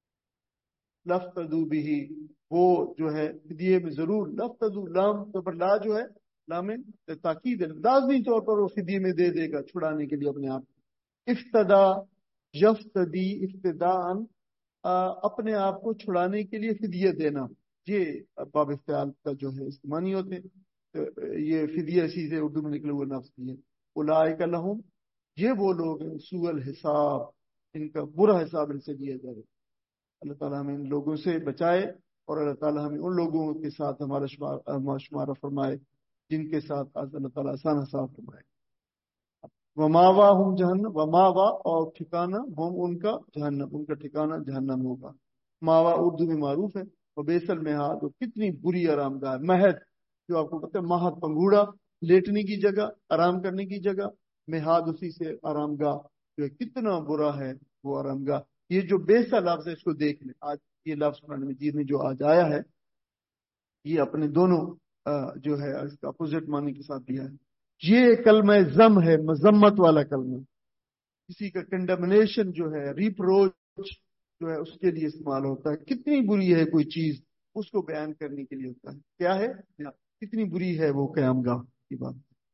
A: لفتدو بھی وہ جو ہے فدیے میں ضرور، لفتدو لام تو پر لا جو ہے لام تاکید ہے، لازمی طور پر وہ فدیے میں دے دے گا چھڑانے کے لیے اپنے آپ کو۔ افتدا یفتدی ابتداءً اپنے آپ کو چھڑانے کے لیے فدیہ دینا، یہ باب افتعال کا جو ہے استعمالی ہوتے ہیں، تو یہ فدیہ اسی سے اردو میں نکلے ہوئے لفظ ہے۔ اولئک لہم، یہ وہ لوگ ہیں، سوء الحساب، ان کا برا حساب ان سے لیا جائے۔ اللہ تعالیٰ ہمیں ان لوگوں سے بچائے، اور اللہ تعالیٰ ہمیں ان لوگوں کے ساتھ ہمارا شمارہ فرمائے جن کے ساتھ آج اللہ تعالیٰ آسان حساب فرمائے۔ وماوا ہم جہنم، وماوا اور ٹھکانہ ہم ان کا جہنم، ان کا ٹھکانہ جہنم ہوگا۔ ماوا اردو میں معروف ہے، اور بیسل مہاد، اور کتنی بری آرام گاہ، مہد جو آپ کو پتہ ہے، مہد پنگوڑا، لیٹنے کی جگہ، آرام کرنے کی جگہ، مہاد اسی سے آرام گاہ، جو ہے کتنا برا ہے وہ آرام گاہ۔ یہ جو بیسا لفظ ہے اس کو دیکھ لیں، آج یہ لفظ قرآن مجید میں جو آج آیا ہے، یہ اپنے دونوں جو ہے اس کا اپوزٹ معنی کے ساتھ دیا ہے۔ یہ کلمہ زم ہے، مذمت والا کلمہ، کسی کا کنڈمنیشن جو ہے، ریپروچ جو ہے اس کے لیے استعمال ہوتا ہے۔ کتنی بری ہے کوئی چیز، اس کو بیان کرنے کے لیے ہوتا ہے، کیا ہے، کتنی بری ہے وہ قیام گاہ کی بات،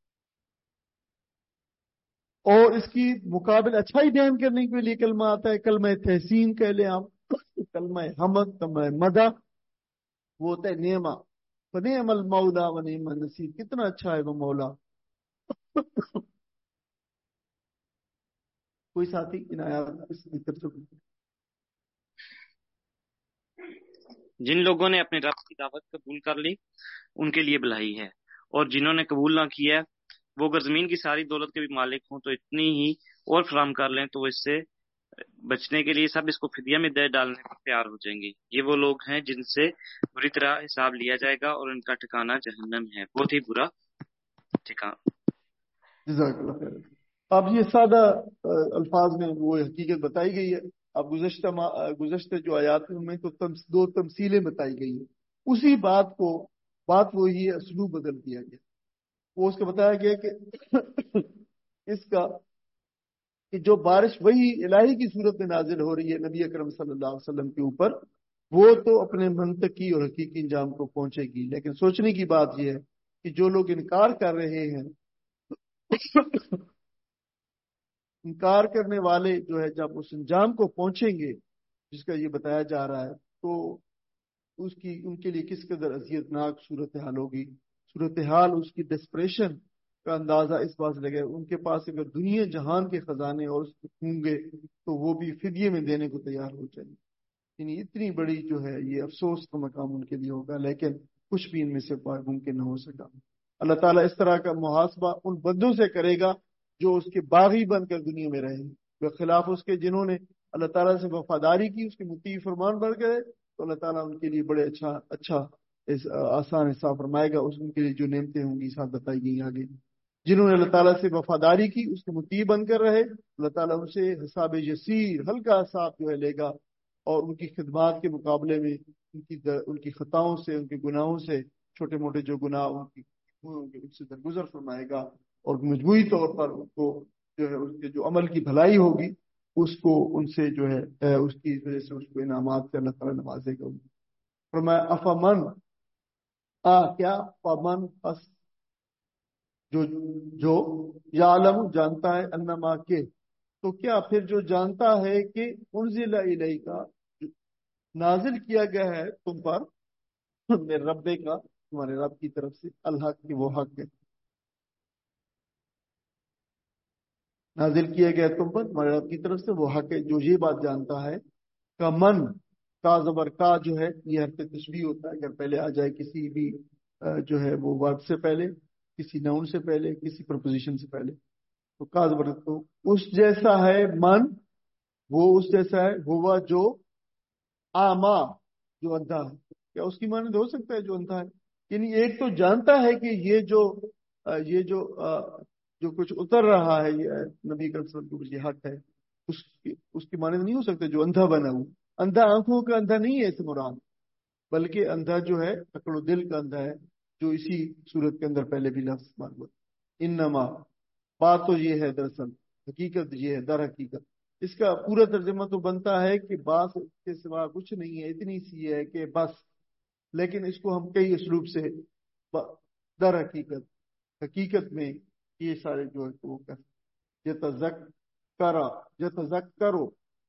A: اور اس کی مقابل اچھائی بیان کرنے کے لیے کلمہ آتا ہے، کلمہ تحسین کہہ لیں آپ، کلمہ حمد، کلمہ مدح، وہ ہوتا ہے نعمہ، فنعم المولا و نعم النصیر، کتنا اچھا ہے وہ مولا۔ کوئی ساتھی ان آیات اس کی طرف سے،
B: جن لوگوں نے اپنے رب کی دعوت قبول کر لی ان کے لیے بھلائی ہے، اور جنہوں نے قبول نہ کیا وہ اگر زمین کی ساری دولت کے بھی مالک ہوں تو اتنی ہی اور فراہم کر لیں تو وہ اس سے بچنے کے لیے سب اس کو فدیہ میں دے ڈالنے کو تیار ہو جائیں گے۔ یہ وہ لوگ ہیں جن سے بری طرح حساب لیا جائے گا، اور ان کا ٹھکانہ جہنم ہے، بہت ہی برا ٹھکانہ۔
A: جزاک اللہ خیر۔ اب یہ سادہ الفاظ میں وہ حقیقت بتائی گئی ہے۔ اب گزشتہ جو آیات ہیں ان میں تو دو تمثیلیں بتائی گئی ہیں، اسی بات وہی ہے، اسلوب بدل دیا گیا۔ وہ اس کا بتایا گیا کہ اس کا کہ جو بارش وہی الہی کی صورت میں نازل ہو رہی ہے نبی اکرم صلی اللہ علیہ وسلم کے اوپر، وہ تو اپنے منطقی اور حقیقی انجام کو پہنچے گی، لیکن سوچنے کی بات یہ ہے کہ جو لوگ انکار کر رہے ہیں، انکار کرنے والے جو ہے جب اس انجام کو پہنچیں گے جس کا یہ بتایا جا رہا ہے، تو ان کے لیے کس قدر اذیت ناک صورتحال ہوگی۔ صورتحال اس کی ڈسپریشن کا اندازہ اس بات سے لگے، ان کے پاس اگر دنیا جہان کے خزانے اور اس ہوں گے تو وہ بھی فدیے میں دینے کو تیار ہو جائیں گے۔ یعنی اتنی بڑی جو ہے یہ افسوس کا مقام ان کے لیے ہوگا، لیکن کچھ بھی ان میں سے ممکن نہ ہو سکا۔ اللہ تعالیٰ اس طرح کا محاسبہ ان بندوں سے کرے گا جو اس کے باغی بن کر دنیا میں رہے، بخلاف اس کے جنہوں نے اللہ تعالیٰ سے وفاداری کی، اس کے مطیع فرمان بن گئے، تو اللہ تعالیٰ ان کے لیے بڑے اچھا آسان حساب فرمائے گا، ان کے لیے جو نعمتیں ہوں گی ساتھ بتائی گئی آگے۔ جنہوں نے اللہ تعالیٰ سے وفاداری کی، اس کے مطیع بن کر رہے، اللہ تعالیٰ ان سے حساب یسیر، ہلکا حساب جو ہے لے گا، اور ان کی خدمات کے مقابلے میں ان کی خطاؤں سے، ان کے گناہوں سے، چھوٹے موٹے جو گناہ ہوں گے ان سے درگزر فرمائے گا، اور مجموعی طور پر ان کو جو ہے اس کے جو عمل کی بھلائی ہوگی اس کو ان سے جو ہے اس کی وجہ سے اس کو انعامات سے اللہ تعالیٰ نوازے گا۔ فرمایا افمن، کیا، فمن پس، جو جو یعلم جانتا ہے، انما کے، تو کیا پھر جو جانتا ہے کہ انزل الیک نازل کیا گیا ہے تم پر میرے رب کا، تمہارے رب کی طرف سے، الحق کی وہ حق ہے، نازل کیا گیا تم پر تمہارے رب کی طرف سے وہ حق ہے، جو یہ بات جانتا ہے، کا من، کا زبر کا جو ہے یہ حرف تشبیہ ہوتا ہے، اگر پہلے آ جائے کسی بھی جو ہے وہ ورب سے پہلے، کسی ناؤن سے پہلے، کسی پرپوزیشن سے پہلے، تو کا زبر، تو اس جیسا ہے من، وہ اس جیسا ہے، ہوا جو آما، جو اندھا ہے، کیا اس کی معنی ہو سکتا ہے جو اندھا ہے؟ یعنی ایک تو جانتا ہے کہ یہ جو کچھ اتر رہا ہے، یہ نبی کریم صلی اللہ علیہ وسلم کے حق ہے، اس کی معنی نہیں ہو سکتا جو اندھا بنا ہوا، اندھا آنکھوں کا اندھا نہیں ہے اس مراد، بلکہ اندھا جو ہے عقل و دل کا اندھا ہے، جو اسی صورت کے اندر پہلے بھی لفظ استعمال ہوا۔ انما، بات تو یہ ہے دراصل، حقیقت یہ ہے، در حقیقت اس کا پورا ترجمہ تو بنتا ہے کہ بات کے سوا کچھ نہیں ہے، اتنی سی ہے کہ بس، لیکن اس کو ہم کئی اسلوب سے در حقیقت، حقیقت میں یہ سارے جو ہے وہ یتذکرو،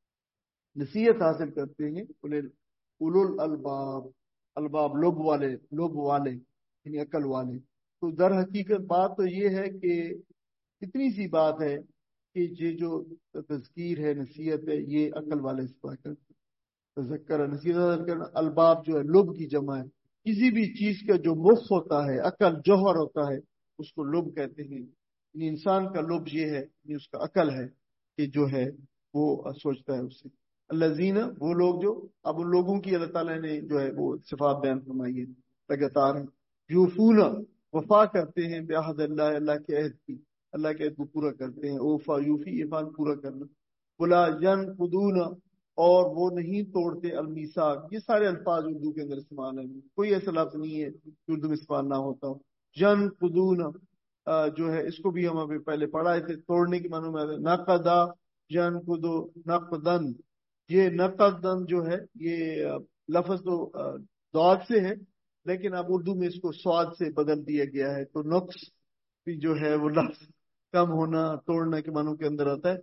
A: نصیحت حاصل کرتے ہیں، اولو الالباب، الباب لب والے یعنی عقل والے، تو در حقیقت بات تو یہ ہے کہ اتنی سی بات ہے کہ یہ جو تذکیر ہے، نصیحت ہے، یہ عقل والے اس طرح کرتے ہیں۔ تذکر، نصیحت حاصل کرنا، الباب جو ہے لب کی جمع ہے، کسی بھی چیز کا جو مخ ہوتا ہے، عقل جوہر ہوتا ہے، اس کو لب کہتے ہیں، یعنی انسان کا لب یہ ہے، یعنی اس کا عقل ہے کہ جو ہے وہ سوچتا ہے اس سے۔ الذین، وہ لوگ جو، اب ان لوگوں کی اللہ تعالیٰ نے جو ہے وہ صفات بیان فرمائی ہے لگاتار ہیں، یوفون، وفا کرتے ہیں، بعہد اللہ، اللہ کے عہد کی، اللہ کے عہد کو پورا کرتے ہیں، اوفا یوفی، ایمان پورا کرنا، ولا ینقضون، اور وہ نہیں توڑتے، المیثاق، یہ سارے الفاظ اردو کے اندر استعمال ہیں، کوئی ایسا لفظ نہیں ہے کہ اردو میں استعمال نہ ہوتا ہو۔ ینقضون جو ہے اس کو بھی ہم ابھی پہلے پڑھائے تھے، توڑنے کے معنوں میں نقدا، ینقضو نقدن، یہ نقدن جو ہے یہ لفظ تو ضاد سے ہے، لیکن اب اردو میں اس کو سواد سے بدل دیا گیا ہے، تو نقص بھی جو ہے وہ لفظ کم ہونا، توڑنا کے معنوں کے اندر آتا ہے۔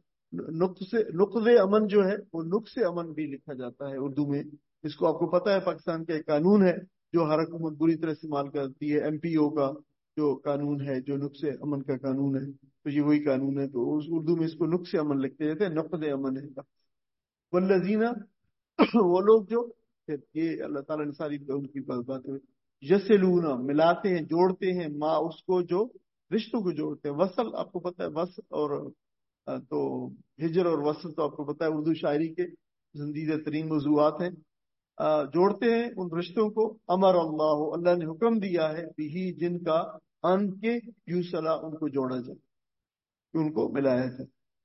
A: نقض امن جو ہے وہ نقص امن بھی لکھا جاتا ہے اردو میں، اس کو آپ کو پتا ہے پاکستان کا ایک قانون ہے جو ہر حکومت بری طرح استعمال کرتی ہے، ایم پی او کا جو قانون ہے، جو نقص امن کا قانون ہے، تو یہ وہی قانون ہے، تو اس اردو میں اس کو نقص امن لکھتے جاتے ہیں، نقض امن ہے۔ والذین، وہ لوگ جو، پھر یہ اللہ تعالیٰ نے ساری ان کی بات ہے، یسلون، ملاتے ہیں، جوڑتے ہیں، ماں اس کو جو رشتوں کو جوڑتے ہیں، وصل آپ کو پتا ہے، وصل اور تو ہجر اور وصل تو آپ کو پتا ہے اردو شاعری کے پسندیدہ ترین موضوعات ہیں، جوڑتے ہیں ان رشتوں کو، امر اللہ، اللہ نے حکم دیا ہے، بھی جن کا، ان کے، یوسلا، ان کو جوڑا جائے، کہ ان کو ملایا جائے۔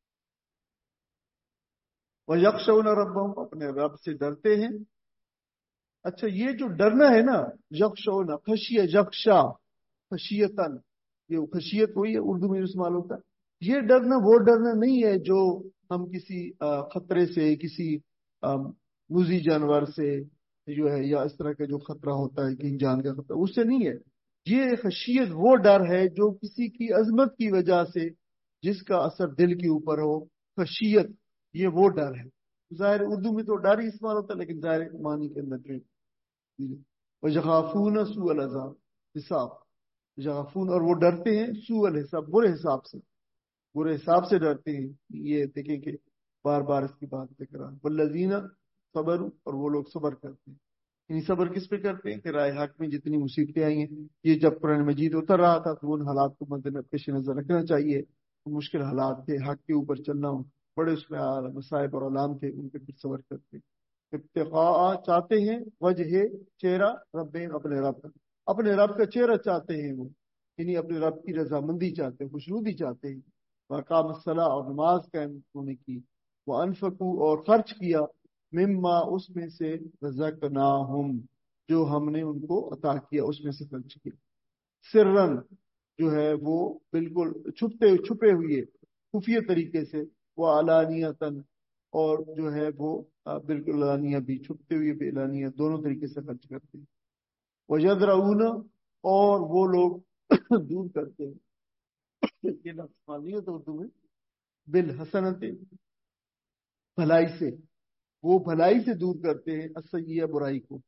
A: وَيَخْشَوْنَ رَبَّهُمْ، اپنے رب سے ڈرتے ہیں۔ اچھا یہ جو ڈرنا ہے نا، یخشون، خشیہ، یخشا، خشیتن، یہ خشیت وہی ہے اردو میں جو استعمال ہوتا ہے، یہ ڈرنا وہ ڈرنا نہیں ہے جو ہم کسی خطرے سے، کسی موذی جانور سے جو ہے، یا اس طرح کا جو خطرہ ہوتا ہے کہ جان کا خطرہ، اس سے نہیں ہے، یہ خشیت وہ ڈر ہے جو کسی کی عظمت کی وجہ سے جس کا اثر دل کے اوپر ہو، خشیت یہ وہ ڈر ہے۔ ظاہر اردو میں تو ڈر ہی استعمال ہوتا ہے، لیکن ظاہر معنی کے اندر جو وَيَخَافُونَ سُوءَ الْعَذَابِ، حساب، یخافون، اور وہ ڈرتے ہیں، سوء الحساب، برے حساب سے، برے حساب سے ڈرتے ہیں، یہ دیکھیں کہ بار بار اس کی بات ذکر ہے، والذین صبروا، اور وہ لوگ صبر کرتے ہیں، یعنی صبر کس پہ کرتے ہیں کہ رائے حق میں جتنی مصیبتیں آئی ہیں، یہ جب قرآن مجید اتر رہا تھا تو ان حالات کو پیش نظر رکھنا چاہیے. مشکل حالات تھے، حق کے اوپر چلنا، بڑے اس میں مصائب اور علام تھے، ان پہ پھر صبر کرتے ہیں. ابتغاء چاہتے ہیں، وجہ چہرہ، رب اپنے رب کا، اپنے رب کا چہرہ چاہتے ہیں وہ، یعنی اپنے رب کی رضامندی چاہتے ہیں، خوشنودی چاہتے ہیں. وقام الصلاۃ اور نماز قائم ہونے کی، وہ انفقو اور خرچ کیا، مما اس میں سے، رزقناہم جو ہم نے ان کو عطا کیا اس میں سے خرچ کیا. سرن جو ہے وہ بالکل چھپے ہوئے خفیہ طریقے سے، وہ علانیتاً اور جو ہے وہ بالکل علانیہ بھی، چھپتے ہوئے بھی علانیہ، دونوں طریقے سے خرچ کرتے ہیں. وَيَدْرَؤُونَ اور وہ لوگ دور کرتے ہیں، یہ لفظ استعمال نہیں ہوتا اردو میں، بالحسنت بھلائی سے، وہ بھلائی سے دور کرتے ہیں، السیئہ برائی کو.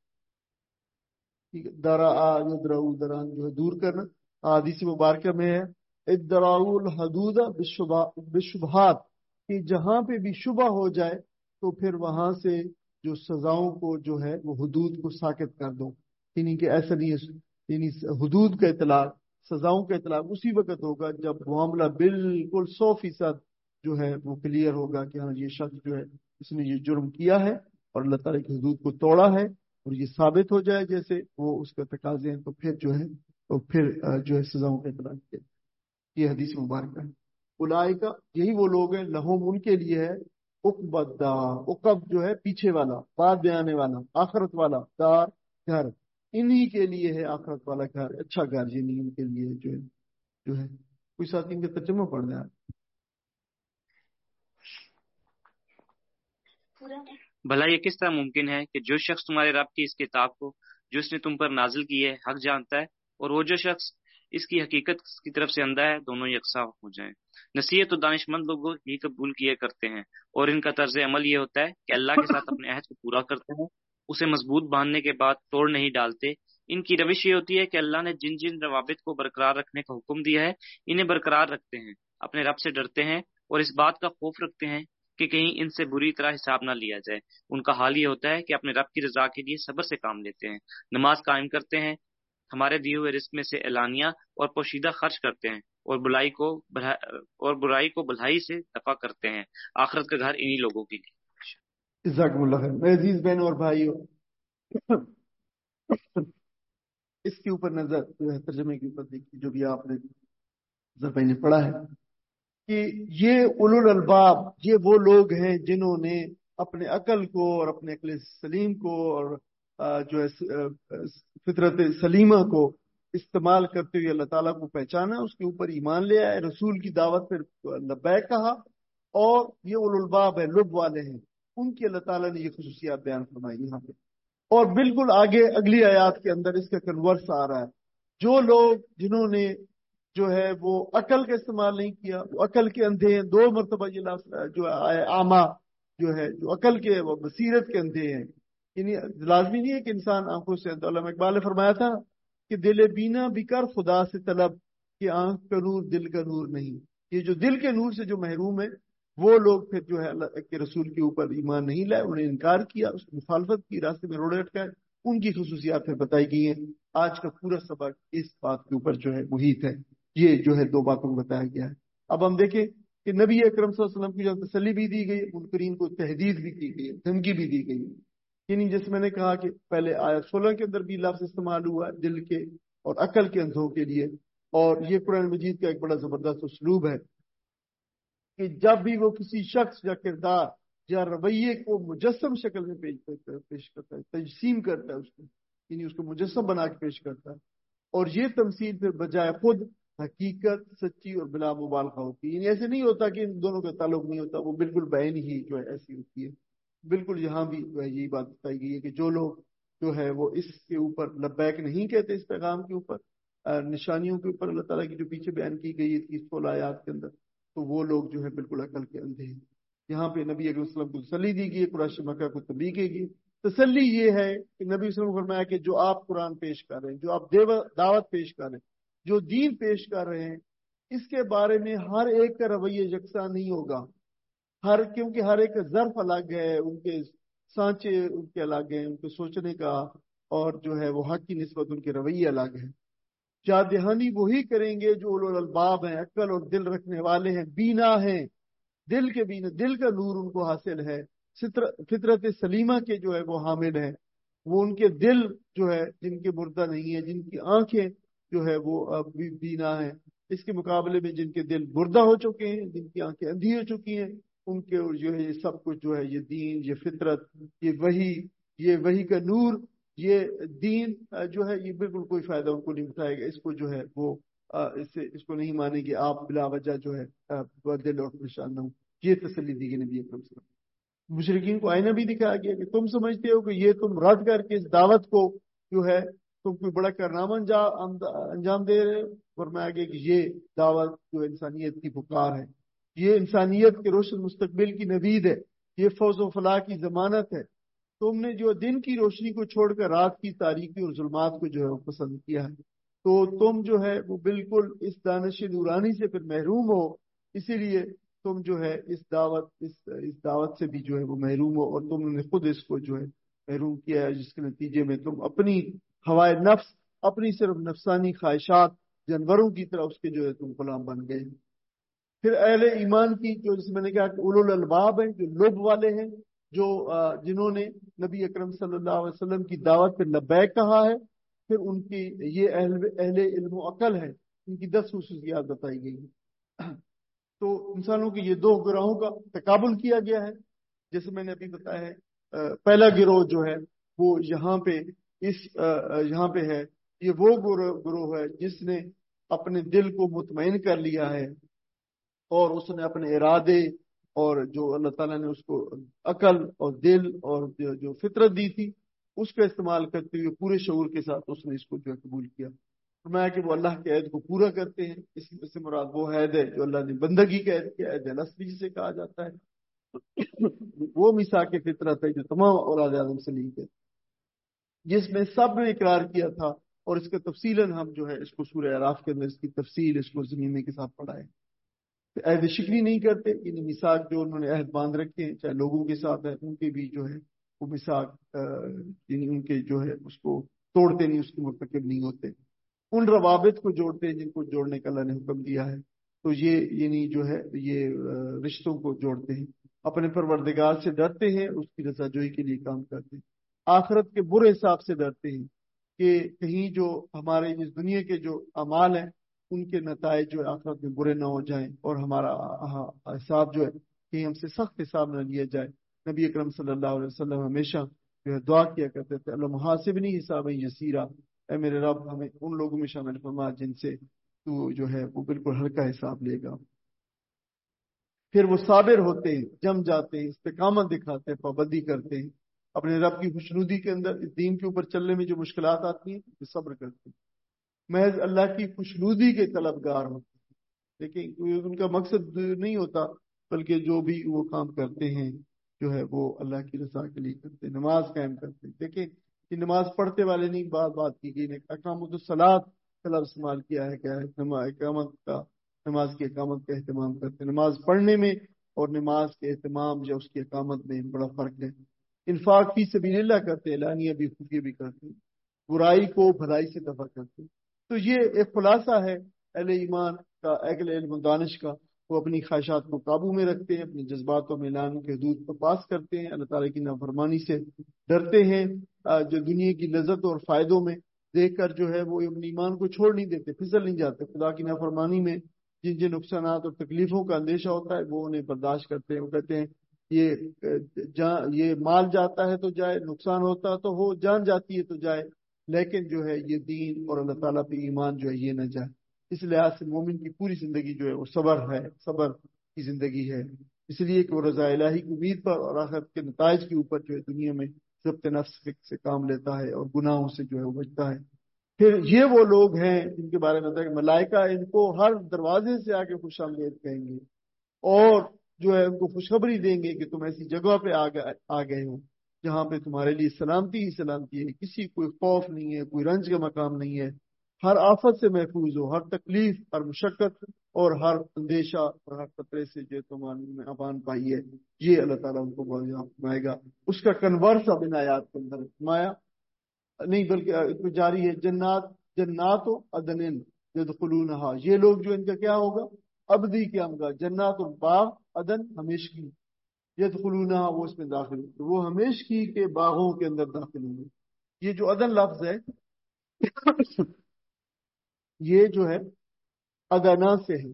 A: درا یدرؤ دران جو ہے دور کرنا، حدیث مبارکہ میں ہے ادراؤ الحدود بالشبہات، کہ جہاں پہ بھی شبہ ہو جائے تو پھر وہاں سے جو سزاؤں کو جو ہے وہ حدود کو ساکت کر دو. یعنی کہ ایسا نہیں ہے، یعنی حدود کا اطلاق، سزاؤں کا اطلاق اسی وقت ہوگا جب معاملہ بالکل 100% جو ہے وہ کلیئر ہوگا کہ ہاں یہ شخص جو ہے اس نے یہ جرم کیا ہے اور اللہ تعالیٰ کی حدود کو توڑا ہے، اور یہ ثابت ہو جائے جیسے وہ اس کا تقاضے ہیں، تو پھر جو ہے جو ہے سزاؤں کا اطلاق کیا. یہ حدیث مبارکہ ہے. اولئک یہی وہ لوگ ہیں، لہم ان کے لیے ہے، عقبی الدار، عقب جو ہے پیچھے والا، بعد میں آنے والا، آخرت والا، دار گھر، انہی کے لیے ہے آخرت والا گھر، اچھا گھر، یعنی ان کے لیے جو ہے کوئی ساتھ ان کا ترجمہ پڑھنا ہے.
B: بھلا یہ کس طرح ممکن ہے کہ جو شخص تمہارے رب کی اس کتاب کو جو اس نے تم پر نازل کی ہے حق جانتا ہے، اور وہ جو شخص اس کی حقیقت کی طرف سے اندھا ہے، دونوں یکساں ہو جائیں. نصیحت تو دانش مند لوگوں ہی قبول کیے کرتے ہیں، اور ان کا طرز عمل یہ ہوتا ہے کہ اللہ کے ساتھ اپنے عہد کو پورا کرتے ہیں، اسے مضبوط باندھنے کے بعد توڑ نہیں ڈالتے. ان کی روش یہ ہوتی ہے کہ اللہ نے جن جن روابط کو برقرار رکھنے کا حکم دیا ہے انہیں برقرار رکھتے ہیں، اپنے رب سے ڈرتے ہیں اور اس بات کا خوف رکھتے ہیں کہ کہیں ان سے بری طرح حساب نہ لیا جائے. ان کا حال یہ ہوتا ہے کہ اپنے رب کی رضا کے لیے صبر سے کام لیتے ہیں، نماز قائم کرتے ہیں، ہمارے دیے ہوئے رزق میں سے اعلانیہ اور پوشیدہ خرچ کرتے ہیں، اور برائی کو بھلائی سے دفع کرتے ہیں. آخرت کا گھر انہی لوگوں کے لیے.
A: جزاکم اللہ خیر. میرے عزیز بہن اور بھائیوں، اس کے اوپر نظر جو ہے ترجمے کے اوپر دیکھیے جو بھی آپ نے ذرا نے پڑھا ہے کہ یہ اولو الالباب، یہ وہ لوگ ہیں جنہوں نے اپنے عقل کو اور اپنے عقل سلیم کو اور جو ہے فطرت سلیمہ کو استعمال کرتے ہوئے اللہ تعالیٰ کو پہچانا، اس کے اوپر ایمان لے آئے، رسول کی دعوت پھر لبیک کہا، اور یہ اولو الباب ہے، لب والے ہیں، ان کی اللہ تعالیٰ نے یہ خصوصیات بیان فرمائی یہاں پہ. اور بالکل آگے اگلی آیات کے اندر اس کا کنورس آ رہا ہے، جو لوگ جنہوں نے جو ہے وہ عقل کا استعمال نہیں کیا، وہ عقل کے اندھے ہیں. 2 مرتبہ یہ لفظ جو ہے آما جو ہے، جو عقل کے وہ بصیرت کے اندھے ہیں. یعنی لازمی نہیں ہے کہ انسان آنکھوں سے، علامہ اقبال نے فرمایا تھا کہ دل بینا بھی کر خدا سے طلب، کہ آنکھ کا نور دل کا نور نہیں. یہ جو دل کے نور سے جو محروم ہے وہ لوگ پھر جو ہے اللہ کے رسول کے اوپر ایمان نہیں لائے، انہیں انکار کیا، اس کی مخالفت کی، راستے میں روڑے اٹکائے. ان کی خصوصیات پھر بتائی گئی ہیں. آج کا پورا سبق اس بات کے اوپر جو ہے محیط ہے. یہ جو ہے 2 باتوں کو بتایا گیا ہے. اب ہم دیکھیں کہ نبی اکرم صلی اللہ علیہ وسلم کی جو تسلی بھی دی گئی، منکرین کو تحدید بھی کی گئی، دھمکی بھی دی گئی. یعنی جس میں نے کہا کہ پہلے آیت 16 کے اندر بھی لفظ استعمال ہوا ہے دل کے اور عقل کے اندھوں کے لیے، اور یہ قرآن مجید کا ایک بڑا زبردست اسلوب ہے کہ جب بھی وہ کسی شخص یا کردار یا رویے کو مجسم شکل میں پیش کرتا ہے، تجسیم کرتا ہے اس کو، یعنی اس کو مجسم بنا کے پیش کرتا ہے، اور یہ تمثیل پھر بجائے خود حقیقت، سچی اور بلا مبالغہ ہوتی ہے. یعنی ایسے نہیں ہوتا کہ ان دونوں کا تعلق نہیں ہوتا، وہ بالکل بعین ہی جو ہے ایسی ہوتی ہے. بالکل یہاں بھی جو ہے یہی بات بتائی گئی ہے کہ جو لوگ جو ہے وہ اس کے اوپر لبیک نہیں کہتے، اس پیغام کے اوپر، نشانیوں کے اوپر اللہ تعالیٰ کی جو پیچھے بیان کی گئی تھی 16 آیات کے اندر، تو وہ لوگ جو ہے بالکل عقل کے اندھے ہیں. یہاں پہ نبی علیہ وسلم کو تسلی دی گئی، قریش مکہ کو تبلیغ کی گئی. تسلی یہ ہے کہ نبی علیہ وسلم نے فرمایا کہ جو آپ قرآن پیش کر رہے ہیں، جو آپ دعوت پیش کر رہے ہیں، جو دین پیش کر رہے ہیں، اس کے بارے میں ہر ایک کا رویہ یکساں نہیں ہوگا. کیونکہ ہر ایک کا ظرف الگ ہے، ان کے سانچے ان کے الگ ہیں، ان کے سوچنے کا اور جو ہے وہ حق کی نسبت ان کے رویے الگ ہے۔ یاد دہانی وہی کریں گے جو اولو الالباب ہیں، عقل اور دل رکھنے والے ہیں، بینا ہیں، دل کے بینا، دل کا نور ان کو حاصل ہے، فطرت سلیمہ کے جو ہے وہ حامل ہیں۔ وہ ان کے دل جو ہے جن کے مردہ نہیں ہے، جن کی آنکھیں جو ہے وہ بینا ہیں، اس کے مقابلے میں جن کے دل مردہ ہو چکے ہیں، جن کی آنکھیں اندھی ہو چکی ہیں، ان کے جو ہے یہ سب کچھ جو ہے یہ دین، یہ فطرت، یہ وہی کا نور، یہ دین جو ہے یہ بالکل کوئی فائدہ ان کو نہیں اٹھائے گا۔ اس کو جو ہے وہ اس کو نہیں مانیں گے آپ بلا وجہ جو ہے دل اور پریشان نہ ہوں۔ یہ تسلی دی گئی نبی اکرم صلی اللہ علیہ وسلم۔ مشرکین کو آئینہ بھی دکھایا گیا کہ تم سمجھتے ہو کہ یہ تم رد کر کے اس دعوت کو جو ہے تم کوئی بڑا کارنامہ انجام دے رہے ہو، فرمایا گیا کہ یہ دعوت جو انسانیت کی پکار ہے، یہ انسانیت کے روشن مستقبل کی نوید ہے، یہ فوز و فلاح کی ضمانت ہے۔ تم نے جو دن کی روشنی کو چھوڑ کر رات کی تاریکی اور ظلمات کو جو ہے وہ پسند کیا ہے، تو تم جو ہے وہ بالکل اس دانش نورانی سے پھر محروم ہو۔ اسی لیے تم جو ہے اس دعوت سے بھی جو ہے وہ محروم ہو، اور تم نے خود اس کو جو ہے محروم کیا ہے، جس کے نتیجے میں تم اپنی ہوائے نفس، اپنی صرف نفسانی خواہشات، جانوروں کی طرح اس کے جو ہے تم غلام بن گئے۔ پھر اہل ایمان کی جو جس میں نے کہا کہ اولو الالباب ہیں، جو لب والے ہیں، جو جنہوں نے نبی اکرم صلی اللہ علیہ وسلم کی دعوت پہ لبیک کہا ہے، پھر ان کی یہ اہل علم و عقل ہے، ان کی 10 خصوصیات بتائی گئی ہیں۔ تو انسانوں کے یہ 2 گروہوں کا تقابل کیا گیا ہے، جیسے میں نے ابھی بتایا ہے۔ پہلا گروہ جو ہے وہ یہاں پہ ہے، یہ وہ گروہ ہے جس نے اپنے دل کو مطمئن کر لیا ہے، اور اس نے اپنے ارادے اور جو اللہ تعالیٰ نے اس کو عقل اور دل اور جو فطرت دی تھی اس کا استعمال کرتے ہوئے پورے شعور کے ساتھ اس نے اس کو جو ہے قبول کیا۔ فرمایا کہ وہ اللہ کے عہد کو پورا کرتے ہیں۔ اس سے مراد وہ عہد ہے جو اللہ نے بندگی کا عہد کیا، عہد نسبی جسے کہا جاتا ہے، وہ میثاق فطرت ہے جو تمام اولاد آدم سے لی گئی، جس میں سب نے اقرار کیا تھا، اور اس کا تفصیلاً ہم جو ہے اس کو سورہ اعراف کے اندر اس کی تفصیل اس کو زمین کے ساتھ پڑھائے۔ عہد شکنی نہیں کرتے، یعنی میثاق جو انہوں نے عہد باندھ رکھے ہیں چاہے لوگوں کے ساتھ ہے، ان کے بھی جو ہے وہ میثاق یعنی ان کے جو ہے اس کو توڑتے نہیں، اس کے مرتکب نہیں ہوتے، ان روابط کو جوڑتے ہیں جن کو جوڑنے کا اللہ نے حکم دیا ہے۔ تو یہ یعنی جو ہے یہ رشتوں کو جوڑتے ہیں، اپنے پروردگار سے ڈرتے ہیں، اس کی رضا جوئی کے لیے کام کرتے ہیں، آخرت کے برے حساب سے ڈرتے ہیں کہ کہیں جو ہمارے اس دنیا کے جو اعمال ہیں ان کے نتائج جو آخرت میں برے نہ ہو جائیں، اور ہمارا حساب جو ہے کہیں ہم سے سخت حساب نہ لیا جائے۔ نبی اکرم صلی اللہ علیہ وسلم ہمیشہ جو ہے دعا کیا کرتے تھے، اللہ محاسبنی حساب یسیرا، اے میرے رب ہمیں ان لوگوں میں شامل فرما جن سے تو جو ہے وہ بالکل ہلکا حساب لے گا۔ پھر وہ صابر ہوتے ہیں، جم جاتے ہیں، استقامت دکھاتے ہیں، پابندی کرتے ہیں، اپنے رب کی خوشنودی کے اندر اس دین کے اوپر چلنے میں جو مشکلات آتی ہیں وہ صبر کرتے ہیں، محض اللہ کی خوشنودی کے طلبگار ہوتے ہیں، لیکن ان کا مقصد نہیں ہوتا، بلکہ جو بھی وہ کام کرتے ہیں جو ہے وہ اللہ کی رضا کے لیے کرتے ہیں، نماز قائم کرتے ہیں۔ دیکھیں کہ نماز پڑھتے والے نہیں بات کی گئی، اقامت الصلاۃ کا لفظ استعمال کیا ہے، کیا ہے نماز کی اقامت کا اہتمام کرتے ہیں۔ نماز پڑھنے میں اور نماز کے اہتمام یا اس کی اقامت میں بڑا فرق ہے۔ انفاق فی سبیل اللہ کرتے ہیں، اعلانیہ بھی خفیہ بھی کرتے ہیں، برائی کو بھلائی سے دفع کرتے ہیں۔ تو یہ ایک خلاصہ ہے اہل ایمان کا، اہل علم و دانش کا۔ وہ اپنی خواہشات کو قابو میں رکھتے ہیں، اپنے جذبات و میلان کے حدود کو پاس کرتے ہیں، اللہ تعالیٰ کی نافرمانی سے ڈرتے ہیں، جو دنیا کی لذت اور فائدوں میں دیکھ کر جو ہے وہ اپنے ایمان کو چھوڑ نہیں دیتے، پھسل نہیں جاتے۔ خدا کی نافرمانی میں جن جن نقصانات اور تکلیفوں کا اندیشہ ہوتا ہے وہ انہیں برداشت کرتے ہیں۔ وہ کہتے ہیں یہ مال جاتا ہے تو جائے، نقصان ہوتا ہے تو ہو، جان جاتی ہے تو جائے، لیکن جو ہے یہ دین اور اللہ تعالیٰ پہ ایمان جو ہے یہ نہ جائے۔ اس لحاظ سے مومن کی پوری زندگی جو ہے وہ صبر ہے، صبر کی زندگی ہے، اس لیے کہ وہ رضا الہی کی امید پر اور آخرت کے نتائج کے اوپر جو ہے دنیا میں ضبط نفس سے کام لیتا ہے اور گناہوں سے جو ہے وہ بچتا ہے۔ پھر یہ وہ لوگ ہیں جن کے بارے میں بتا کہ ملائکہ ان کو ہر دروازے سے آگے خوش آمدید کہیں گے، اور جو ہے ان کو خوشخبری دیں گے کہ تم ایسی جگہ پہ آ گئے ہو جہاں پہ تمہارے لیے سلامتی ہی سلامتی ہے، کسی کوئی خوف نہیں ہے، کوئی رنج کا مقام نہیں ہے، ہر آفت سے محفوظ ہو، ہر تکلیف، ہر مشقت اور ہر اندیشہ اور ہر خطرے سے جو تمہارے میں امان پائی ہے، یہ اللہ تعالیٰ ان کو فرمائے گا۔ اس کا کنورس اب ان آیات کے اندر فرمایا نہیں بلکہ جاری ہے، جنات و عدن یدخلونہا، یہ لوگ جو ان کا کیا ہوگا، ابدی قیام کا جنات و باغ، عدن ہمیشگی، یدخلونہا وہ اس میں داخل ہوں گے، وہ ہمیشگی کے باغوں کے اندر داخل ہوں گے۔ یہ جو عدن لفظ ہے یہ جو ہے ادنا سے ہے۔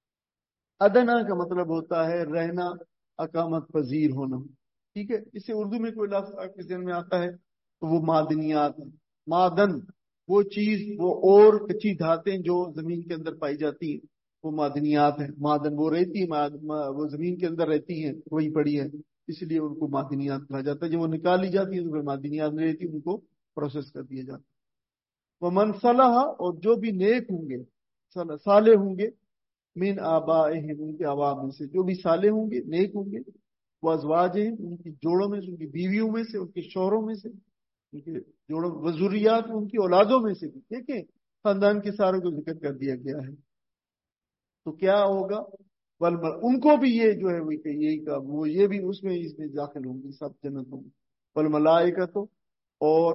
A: ادنا کا مطلب ہوتا ہے رہنا، اقامت پذیر ہونا، ٹھیک ہے۔ اسے اردو میں کوئی لفظ آپ کے ذہن میں آتا ہے تو وہ معدنیات ہیں۔ معدن وہ چیز، وہ اور کچی دھاتیں جو زمین کے اندر پائی جاتی ہیں، وہ معدنیات ہیں۔ معدن وہ رہتی وہ زمین کے اندر رہتی ہیں، وہی پڑی ہے، اس لیے ان کو معدنیات کہا جاتا ہے۔ جب وہ نکال لی جاتی ہے تو پھر معدنیات نہیں رہتی، ان کو پروسیس کر دیا جاتا ہے۔ وہ منصلح، اور جو بھی نیک ہوں گے، صالح ہوں گے، من آبائہم ان کے آبا میں سے، جو بھی صالح ہوں گے، نیک ہوں گے، وہ ازواجہم ان کی جوڑوں میں سے، ان کی بیویوں میں سے، ان کے شوہروں میں سے، ان کے جوڑوں، وذریات ان کی اولادوں میں سے بھی، دیکھیں خاندان کے ساروں کو ذکر کر دیا گیا ہے۔ تو کیا ہوگا، ان کو بھی یہ جو ہے وہ یہی کا وہ یہ بھی اس میں داخل ہوں گے، سب جنتوں میں۔ والملائکۃ، اور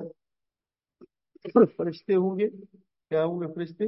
A: فرشتے ہوں گے، کیا ہوں گے، فرشتے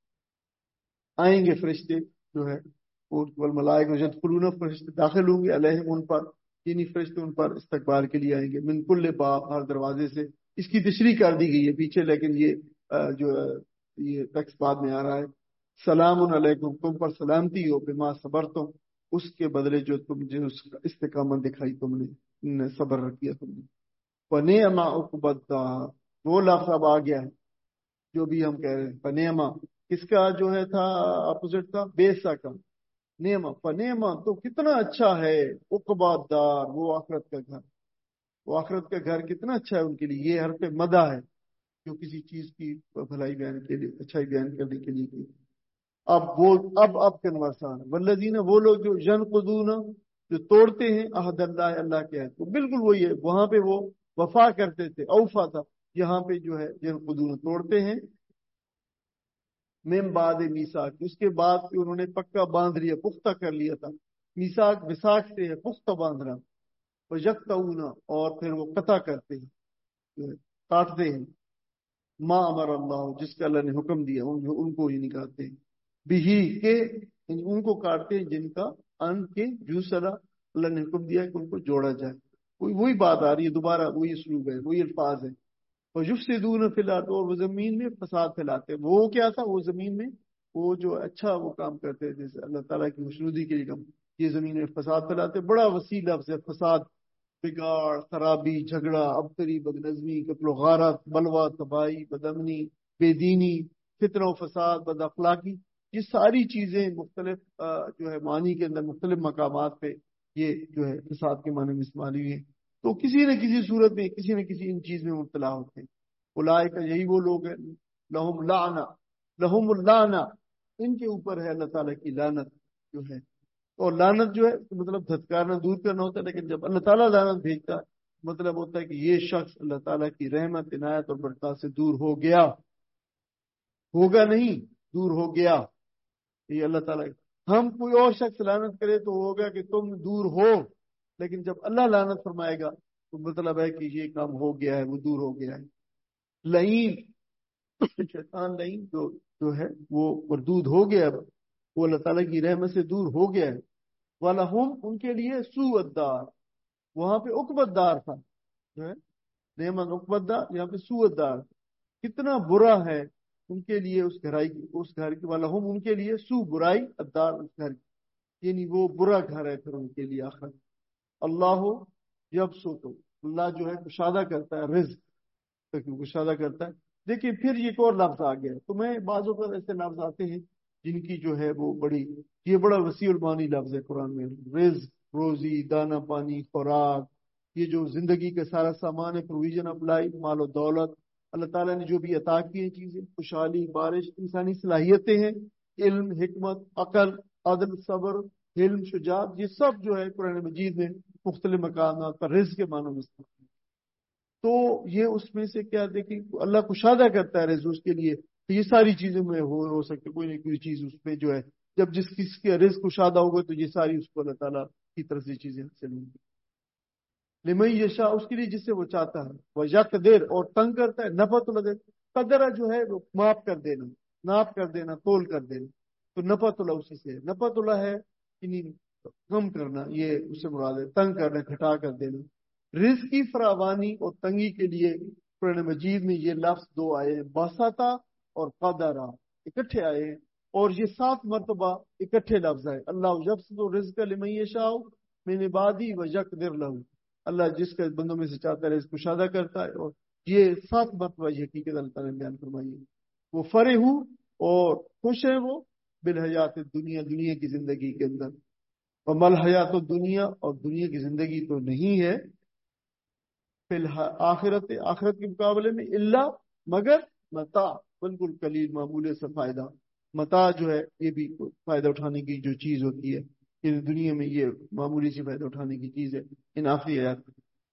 A: آئیں گے، فرشتے جو ہے وہ والملائکۃ یدخلون، فرشتے داخل ہوں گے، علیہم ان پر، یعنی فرشتے ان پر استقبال کے لیے آئیں گے، من کل باب ہر دروازے سے۔ اس کی تشریح کر دی گئی ہے پیچھے، لیکن یہ جو یہ ٹیکسٹ بعد میں آ رہا ہے۔ سلام علیکم، تم پر سلامتی ہو، بما صبرتم، اس کے بدلے جو تم جو اس کا استقامت دکھائی تم نے، صبر کیا تم نے۔ ونعم عقبی الدار، وہ لفظ اب آ گیا ہے جو بھی ہم کہہ رہے ہیں۔ فنعما کس کا جو ہے تھا، اپوزٹ تھا، بیسا کا، نعمہ، فنعما تو کتنا اچھا ہے، عقبی الدار وہ آخرت کا گھر، وہ آخرت کا گھر کتنا اچھا ہے ان کے لیے۔ یہ حرف مدح ہے جو کسی چیز کی بھلائی بیان کے لیے، اچھائی بیان کرنے کے لیے کی۔ اب کنورسان والذین، وہ لوگ جو ینقضون، جو توڑتے ہیں، عہد اللہ، اللہ کے عہد کو، بالکل وہی ہے، وہاں پہ وہ وفا کرتے تھے، اوفا تھا، یہاں پہ جو ہے ینقضون توڑتے ہیں، من بعد میثاق، اس کے بعد کہ انہوں نے پکا باندھ لیا، پختہ کر لیا تھا۔ میثاق وثاق سے ہے، پختہ باندھنا۔ ویقطعون، اور پھر وہ قطع کرتے ہیں، جو ہے کاٹتے ہیں، ما امر اللہ، جس کا اللہ نے حکم دیا، ان کو ہی نکالتے ہیں، بہی کے، ان کو کاٹتے ہیں جن کا، ان کے جو صلاح اللہ نے حکم دیا کہ ان کو جوڑا جائے۔ وہی بات آ رہی ہے دوبارہ، وہی اسلوب ہے، وہی الفاظ ہے۔ وَيُفْسِدُونَ فِي الْأَرْضِ، اور وہ زمین میں فساد پھیلاتے ہیں۔ وہ کیا تھا، وہ زمین میں وہ جو اچھا وہ کام کرتے ہیں، جیسے اللہ تعالیٰ کی خوشنودی کے لیے کام، یہ زمین میں فساد پھیلاتے ہیں۔ بڑا وسیع لفظ ہے فساد، بگاڑ، خرابی، جھگڑا، ابتری، بدنظمی، قتل و غارت، بلوہ، تباہی، بدامنی، بے دینی، فتنہ و فساد، بد اخلاقی، یہ ساری چیزیں مختلف جو ہے معنی کے اندر مختلف مقامات پہ یہ جو ہے فساد کے معنی میں استعمال ہوئی ہے۔ تو کسی نہ کسی صورت میں، کسی نہ کسی ان چیز میں مبتلا ہوتے ہیں۔ اولئک، یہی وہ لوگ ہیں، لہم لعنہ، لہم اللعنہ، ان کے اوپر ہے اللہ تعالیٰ کی لعنت جو ہے۔ اور لعنت جو ہے مطلب دھتکارنا، دور کرنا ہوتا ہے، لیکن جب اللہ تعالیٰ لعنت بھیجتا ہے مطلب ہوتا ہے کہ یہ شخص اللہ تعالیٰ کی رحمت، عنایت اور برکات سے دور ہو گیا، ہوگا نہیں، دور ہو گیا، یہ اللہ تعالیٰ۔ ہم کوئی اور شخص لعنت کرے تو ہوگا کہ تم دور ہو، لیکن جب اللہ لعنت فرمائے گا تو مطلب ہے کہ یہ کام ہو گیا ہے، وہ دور ہو گیا ہے۔ لعین، شیطان لعین جو ہے وہ مردود ہو گیا ہے، وہ اللہ تعالیٰ کی رحمت سے دور ہو گیا ہے۔ وَلَهُمْ، ان کے لیے، سوء الدار، وہاں پہ عقبت دار تھا جو ہے، نعمت عقبت دار، یہاں پہ سوء الدار، کتنا برا ہے ان کے لیے اس گھر کی، وَلَهُمْ ان کے لیے، سوء برائی، الدار اس گھر کی، یعنی وہ برا گھر ہے پھر ان کے لیے آخر۔ اللہ یبسط، اللہ جو ہے کشادہ کرتا ہے، رزق تک کشادہ کرتا ہے۔ دیکھیں پھر یہ ایک اور لفظ آ گیا، تو میں بعضوں پر ایسے لفظ آتے ہیں جن کی جو ہے وہ بڑی، یہ بڑا وسیع المعانی لفظ ہے قرآن میں، رزق، روزی، دانا پانی، خوراک، یہ جو زندگی کا سارا سامان ہے، پروویژن آف لائف، مال و دولت، اللہ تعالیٰ نے جو بھی عطا کی ہیں چیزیں، خوشحالی، بارش، انسانی صلاحیتیں ہیں، علم، حکمت، عقل، عدل، صبر، علم، شجاعت، یہ سب جو ہے قرآن مجید میں مختلف مقامات پر رزق کے معنوں میں استعمال۔ تو یہ اس میں سے کیا دیکھیں، اللہ کشادہ کرتا ہے رزق اس کے لیے، تو یہ ساری چیزیں میں ہو سکتے، کوئی نہ کوئی چیز اس میں جو ہے، جب جس کس کا رزق کشادہ ہوگا تو یہ ساری اس کو اللہ تعالیٰ کی طرف سے چیزیں حاصل ہوں گی۔ लिमन यशा, उसके लिए जिससे वो चाहता है, वह यकदिर, और तंग करता है, नफत लगे, कदरा जो है वो माफ कर देना, नाप कर देना, तोल कर देना। तो नफतुल्ला उसी से है, नफतुल्ला है यानी कम करना, ये उससे मुराद है, तंग करना, घटा कर देना। रिस्क की फरावानी और तंगी के लिए कुरान मजीद में ये लफ्ज दो आए हैं, बसाता और कदरा इकट्ठे आए हैं, और ये 7 मरतबा इकट्ठे लफ्ज आए। अल्लाह यब्सुतु रिज़्क़ लिमन यशाउ मिन इबादी व यक़दिर लहू, अल्लाह जिसके बंदों में से चाहता है रिज़्क़ कुशादा करता है। और ये 7 मरतबा ये हकीकत अल्लाह ताला ने बयान फरमाई है। वो फरे हूँ और खुश है वो बिल हयात दुनिया, दुनिया की जिंदगी के अंदर, और मल हयात दुनिया, और दुनिया की जिंदगी तो नहीं है फिल आखिरत, आखिरत के मुकाबले में, इल्ला मगर मता, बिल्कुल कलील मामूले से फायदा। मता जो है ये भी फायदा उठाने की जो चीज होती है, ये दुनिया में ये मामूली सी फायदा उठाने की चीज है। इन आखिरी आयत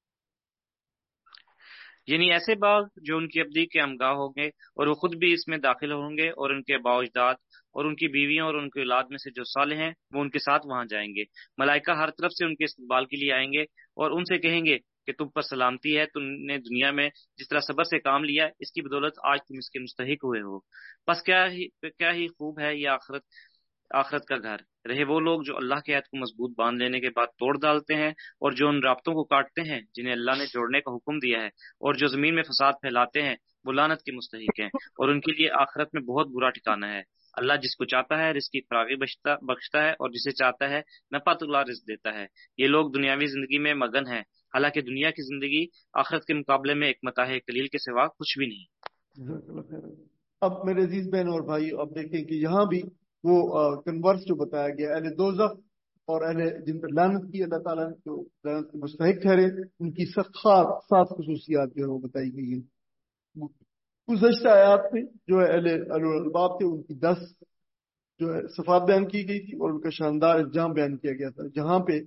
B: यानी ऐसे बाग जो उनकी अब्दी के हमगाह होंगे और वो खुद भी इसमें दाखिल होंगे, और उनके बाओजदाद और उनकी बीवियों और उनकी औलाद में से जो साले हैं वो उनके साथ वहां जाएंगे। मलाइका हर तरफ से उनके इस्तकबाल के लिए आएंगे और उनसे कहेंगे कि तुम पर सलामती है, तुमने दुनिया में जिस तरह सब्र से काम लिया इसकी बदौलत आज तुम इसके मुस्तहिक हुए हो। बस क्या ही खूब है ये आखिरत, आखिरत का घर। रहे वो लोग जो अल्लाह के ऐत को मजबूत बांध लेने के बाद तोड़ डालते हैं, और जो उन राब्तों को काटते हैं जिन्हें अल्लाह ने जोड़ने का हुक्म दिया है, और जो जमीन में फसाद फैलाते हैं, वो लानत के मुस्तहिक हैं, और उनके लिए आखिरत में बहुत बुरा ठिकाना है। अल्लाह जिसको चाहता है रिस्क की फरागी बख्शता है, और जिसे चाहता है नपातुल्ला रिस्क देता है। ये लोग दुनियावी जिंदगी में मगन हैं, हालांकि दुनिया की जिंदगी आखिरत के मुकाबले में एक मताह कलील के सिवा कुछ भी नहीं।
A: अब मेरे अजीज बहन और भाई, अब देखें कि यहाँ भी वो कन्वर्स जो बताया गया, अहले दोजख और अहले जिन पर लानत की अल्लाह ताला ने, जो लानत के मुस्तहिक ठहरे, उनकी सात खसूसियात जो है वो बताई गई है। गुज़श्ता आयात में जो है अहले अलबाब थे उनकी 10 जो है सिफात बयान की गई थी, और उनका शानदार इल्जाम बयान किया गया था, जहां पे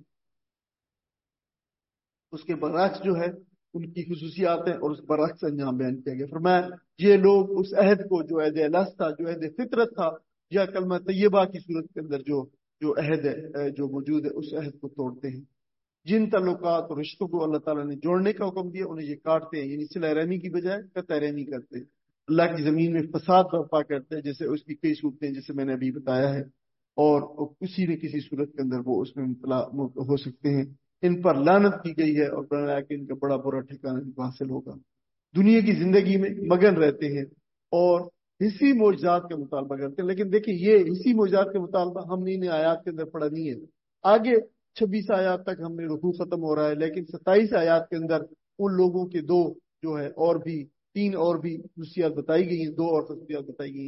A: उसके बरअक्स जो है उनकी खसूसियात हैं और उस बरअक्स अंजाम बयान किया गया। फरमाया ये लोग उस अहद को, जो अहद अलस था, जो अहद फितरत था, या कलमा तैयबा की सूरत के अंदर जो जो अहद है, जो मौजूद है, उस अहद को तोड़ते हैं। जिन तल्लुकात और रिश्तों को अल्लाह ताला ने जोड़ने का हुक्म दिया उन्हें ये काटते हैं, यानी सिला रहमी की बजाय कतई रहमी करते हैं। अल्लाह की जमीन में फसाद बर्पा करते हैं, जैसे उसकी कई सूरतें जैसे मैंने अभी बताया है, और किसी न किसी सूरत के अंदर वो उसमें मुबतला हो सकते हैं। इन पर लानत की गई है, और बनाया कि इनका बड़ा बुरा ठिकाना इनको हासिल होगा। दुनिया की जिंदगी में मगन रहते हैं और हिस्सी मौजूदात का मुतालबा करते हैं। लेकिन देखिए ये हिस्सी मौजूदात का मुतालबा हमने इन आयात के अंदर पढ़ा नहीं है। आगे 26 आयात तक हमने रुकू खत्म हो रहा है, लेकिन 27 आयात के अंदर उन लोगों के दो जो है और भी 3 और भी खसूसियात बताई गई हैं, 2 और खसूसियात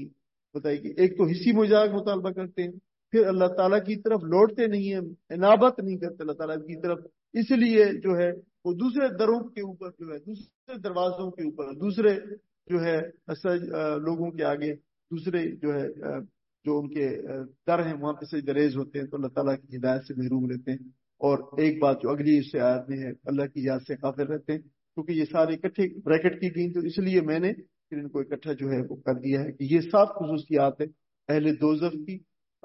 A: बताई गई। एक तो हिस्सी मौजूदात का मुतालबा करते हैं, फिर अल्लाह ताला की तरफ लौटते नहीं है, इनाबत नहीं करते अल्लाह ताला की तरफ, इसलिए जो है वो दूसरे दरों के ऊपर जो है, दूसरे दरवाजों के ऊपर, दूसरे जो है लोगों के आगे, दूसरे जो है जो उनके दर हैं वहां पे सजदरेज होते हैं, तो अल्लाह ताला की हिदायत से महरूम रहते हैं। और एक बात जो अगली इससे आयत में है, अल्लाह की याद से काफिर रहते हैं। क्योंकि ये सारे इकट्ठे ब्रैकेट की गई, तो इसलिए मैंने फिर इनको इकट्ठा जो है वो कर दिया है कि ये 7 खसूसियात है अहले दोजख की।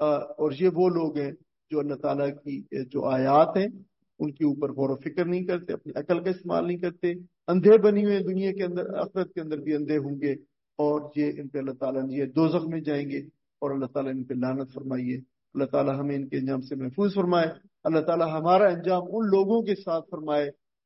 A: और ये वो लोग हैं जो अल्लाह ताला की जो आयात हैं उनके ऊपर गौर व फिक्र नहीं करते, अपनी अकल का इस्तेमाल नहीं करते, अंधे बनी हुए दुनिया के अंदर, आखिरत के अंदर भी अंधे होंगे, और ये इन पे अल्लाह ताला ने ये दोजख में जाएंगे, और अल्लाह ताला ने इन पे लानत फरमाई है। अल्लाह ताला हमें इनके अंजाम से महफूज फरमाए। अल्लाह ताला हमारा अंजाम उन लोगों के साथ फरमाए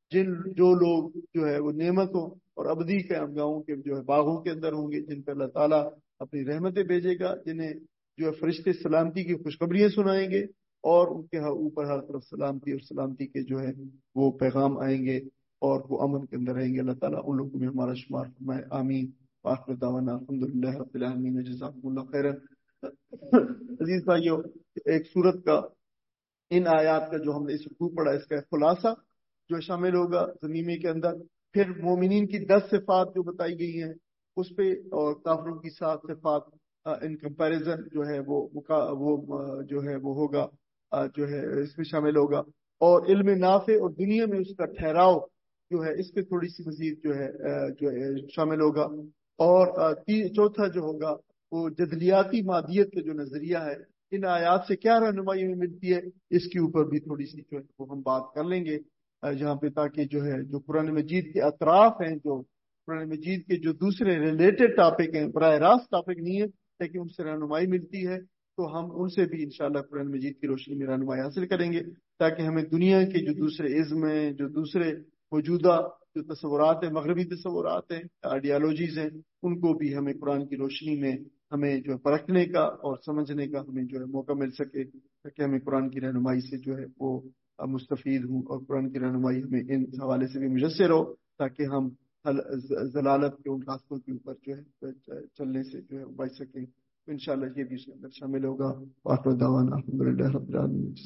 A: जो लोग जो है वो नेमतों और अबदी के अमगाओं के जो है बागों के अंदर होंगे, जिन पर अल्लाह ताला अपनी रहमतें भेजेगा, जिन्हें जो है फरिश्ते सलामती की खुशखबरियां सुनाएंगे, और उनके ऊपर हर तरफ सलामती और सलामती के जो है वो पैगाम आएंगे, और वो अमन के अंदर रहेंगे। अल्लाह ताला उन लोगों में हमारा शुमार फरमाए, आमीन। आखिर दावाना अल्हम्दुलिल्लाह रब्बिल आलमीन, जज़ाकुमुल्लाह खैरन। अजीज भाइयों, एक सूरत का, इन आयात का जो हमने इस रुकू पढ़ा, इसका खुलासा जो शामिल होगा जमीमे के अंदर, फिर मोमिनीन की 10 सिफात जो बताई गई हैं उस पे, और काफिरों की 7 सिफात इन कंपैरिजन जो है वो जो है वो होगा, जो है इसमें शामिल होगा। और इल्म नाफे और दुनिया में उसका ठहराव जो है इस पे थोड़ी सी मजीद जो है शामिल होगा। और चौथा जो होगा वो जदलियाती मादियत का जो नजरिया है, इन आयात से क्या रहनुमाई हमें मिलती है, इसके ऊपर भी थोड़ी सी जो है वो हम बात कर लेंगे। جہاں پہ تاکہ جو ہے جو قرآن مجید کے اطراف ہیں، جو قرآن مجید کے جو دوسرے ریلیٹڈ ٹاپک ہیں، براہ راست ٹاپک نہیں ہے لیکن ان سے رہنمائی ملتی ہے، تو ہم ان سے بھی انشاءاللہ قرآن مجید کی روشنی میں رہنمائی حاصل کریں گے، تاکہ ہمیں دنیا کے جو دوسرے ازم ہیں، جو دوسرے موجودہ جو تصورات ہیں، مغربی تصورات ہیں، آئیڈیالوجیز ہیں، ان کو بھی ہمیں قرآن کی روشنی میں ہمیں جو ہے پرکھنے کا اور سمجھنے کا ہمیں جو ہے موقع مل سکے، تاکہ ہمیں قرآن کی رہنمائی سے جو ہے وہ مستفید ہوں، اور قرآن کی رہنمائی ہمیں ان حوالے سے بھی میسر ہو، تاکہ ہم ضلالت کے ان راستوں کے اوپر جو ہے چلنے سے جو ہے بچ سکیں۔ تو انشاءاللہ یہ بھی اس کے اندر شامل ہوگا۔ وآخر دعوانا الحمدللہ رب العالمین۔